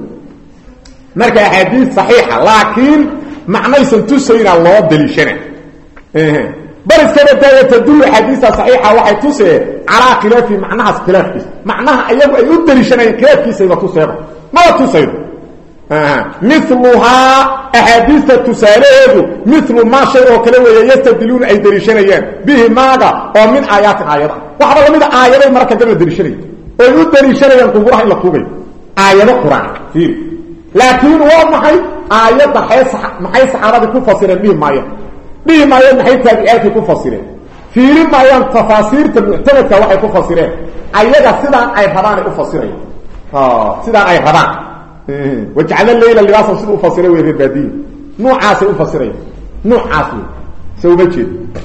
مركا حديث صحيحة لكن معنى سنتوسين الله دليشنا ايه بس كده تدل حديثة صحيحة وحي توسي على خلاف معناها اختلاف كيس معناها ايام اي دليشنا خلاف كيس يبقى توسي ما توسي اه مثلها احاديث تساليه مثل ما شيء وكلوه يستدلون اي دليشنا به ماذا ومن ايات ايات وحده من ايات مركا دل دليشنا اي دليشنا قبرها الا قوبي ايات القران في لكن هو محي آيات محي صحابة يكون فصيرين بهم مايا بهم مايا محي تابعات يكون فصيرين فيرين مايا تفاصير المعتمدة واحد يكون فصيرين آيات سيدان أي ربان يكون فصيرين سيدان أي ربان وجعل الليل اللي واصل سيدان فصيرين ويغير بادين نوع عاسي يكون فصيرين نوع عاسي سوى بجد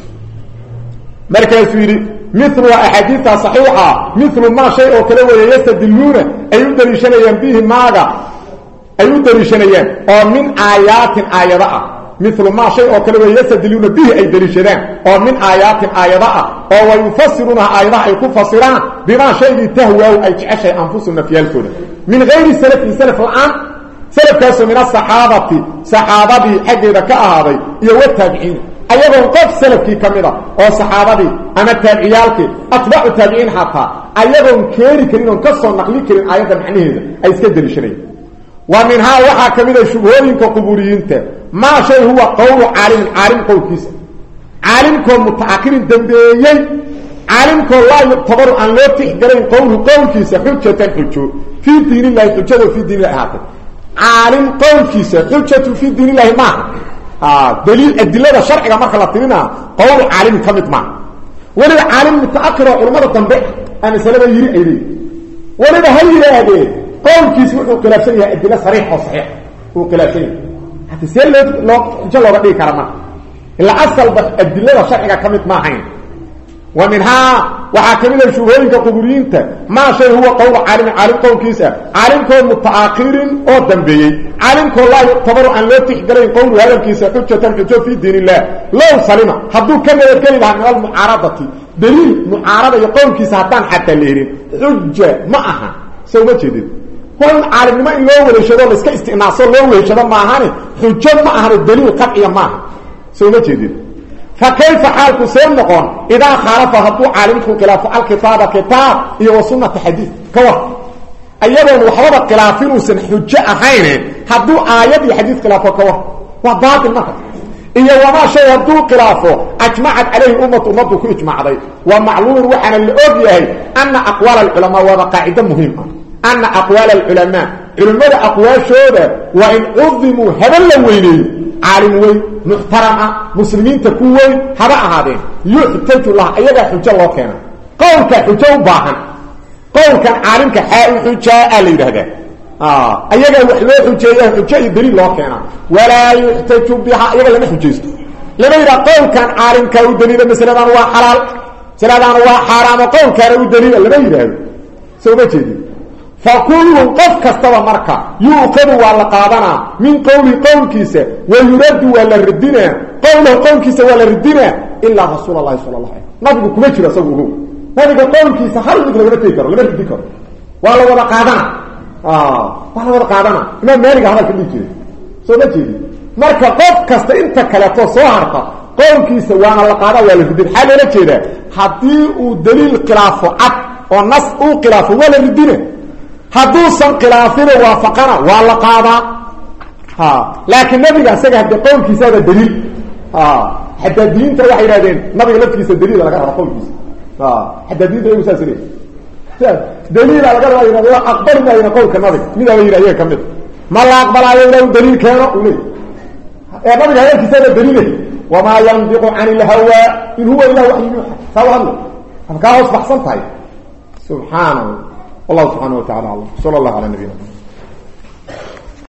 مركز فيري مثل أحاديث صحيحة مثل ما شيء وكلوه يستدلون أي يدري بهم ماذا أي دليشنيان أو من آيات آيات مثل ما شيء وكلمة يستدلون به أي دليشنان أو من آيات آيات أو يفسرونها آيات يكون فسران بما شيء تهوى أي تعشي أنفسنا في الكون من غير سلف من سلف الآن سلف كاسو من الصحابة صحابة حق ذكاء هذا يو التابعين أيضا قف سلف كي كاميرا أو صحابة أما التابعيالك أطبع التابعين حتى أيضا كيري كريم كسو نقلي كريم آيات معنيه أي سكدليشنين ومنها وحا كميدا شبهوين كقبوريين ما شيء هو قول عالم عالم قول كيسا عالمكم متعاقرين دنبيين عالمكم لا يعتبر أن لا تحقرين قوله قول كيسا حجة حجة في دين الله حجة وفي دين الله حاطر عالم قول كيسا حجة في دين الله ما آه دليل الدلالة الشرعية ما خلطينها قول عالم كمت معه ولد عالم متعاقر علماء التنبيع أنا سلام يريد أيدي ولد هيري أيدي قول كيس وحو قلافسية الدلالة صريح وصحيح هو قلافسية حتى سير لو إن شاء الله بقى كرمان إلا أصل الدلالة الشرعية كمت معين ومنها وحاكمين الشبهين كقبوريين ما شيء هو قول عالم عالم قول كيسا عالم قول متعاقرين أو دنبيين عالم قول لا يعتبر أن لا تحقرين قول هذا الكيسا حجة حجة في دين الله لو سلمة حدو كم يتكلم عن المعارضة دليل معارضة يقول كيسا حتى حتى الليرين حجة معها سوى جديد هو عالم ما إلا هو ليشدون لسك استئناصه لو ليشدون معهاني حجة معها الدليل قطعيا معها سوى جديد فكيف حالك سيمنقون إذا خالف هدو عالمكم خلاف الكتاب كتاب إيه وسنة حديث كوه أيضا وحوض خلافين وسن حجة أخيني هدو آيات حديث خلافه كوه وضاق المثل إيه وما شيء هدو خلافه أجمعت عليه أمة أمته كو إجمع عليه ومعلوم وحنا اللي أبيه أن أقوال العلماء وقاعدة مهمة أن أقوال العلماء علماء أقوال شهودة وإن عظموا هبلا وينيه عالم وين محترم مسلمين تكون هذا هذين يحتاج الله ايغا حجه لو كينا قولك حجة باحا قولك عالمك حاء حجة اللي يرهده اه ايغا وحلو حجيه حجيه دليل لو كينا ولا يحتج بها ايغا لما حجيستو لما يرى قول كان عالم كان دليل مثلا هو حلال مثلا هو حرام قول كان دليل لما يرى سو بجدي فكل قف كستوا مركا يؤخذ ولا قادنا من قول قول كيسه ويرد ولا ردنا قول قول كيسه ولا ردنا الا رسول الله صلى الله عليه وسلم نبي كما جرى سوغو هذا قول كيسه هل لما تذكر لما تذكر ولا ولا قادنا اه waxa wada qaadana ina meeliga hadalka dhigay soo dhajeedi marka qof kasta inta kale to soo harta qowlkiisa waana la qaada waa la ridin xal la jeeda hadii uu daliil khilaafo cad oo nas uu khilaafo wala ridina haduu san khilaafina waafaqana waa la qaada ha laakiin nabiga asaga hadii qowlkiisa hada daliil ah hatta diinta waxa yiraahdeen nabiga laftiisa daliil laga rabo qowlkiisa ah hatta diinta ay usaasireen دليل على قال الله اقبل ما يقول كنبي ميدا يرى كمد ما لا اقبل عليه دليل كانوا ولي يا نبي هذا كتاب دليل وما ينطق عن الهوى ان هو الا وحي يوحى فهو فكاوس بحصل طيب سبحان الله الله سبحانه وتعالى صلى الله على نبينا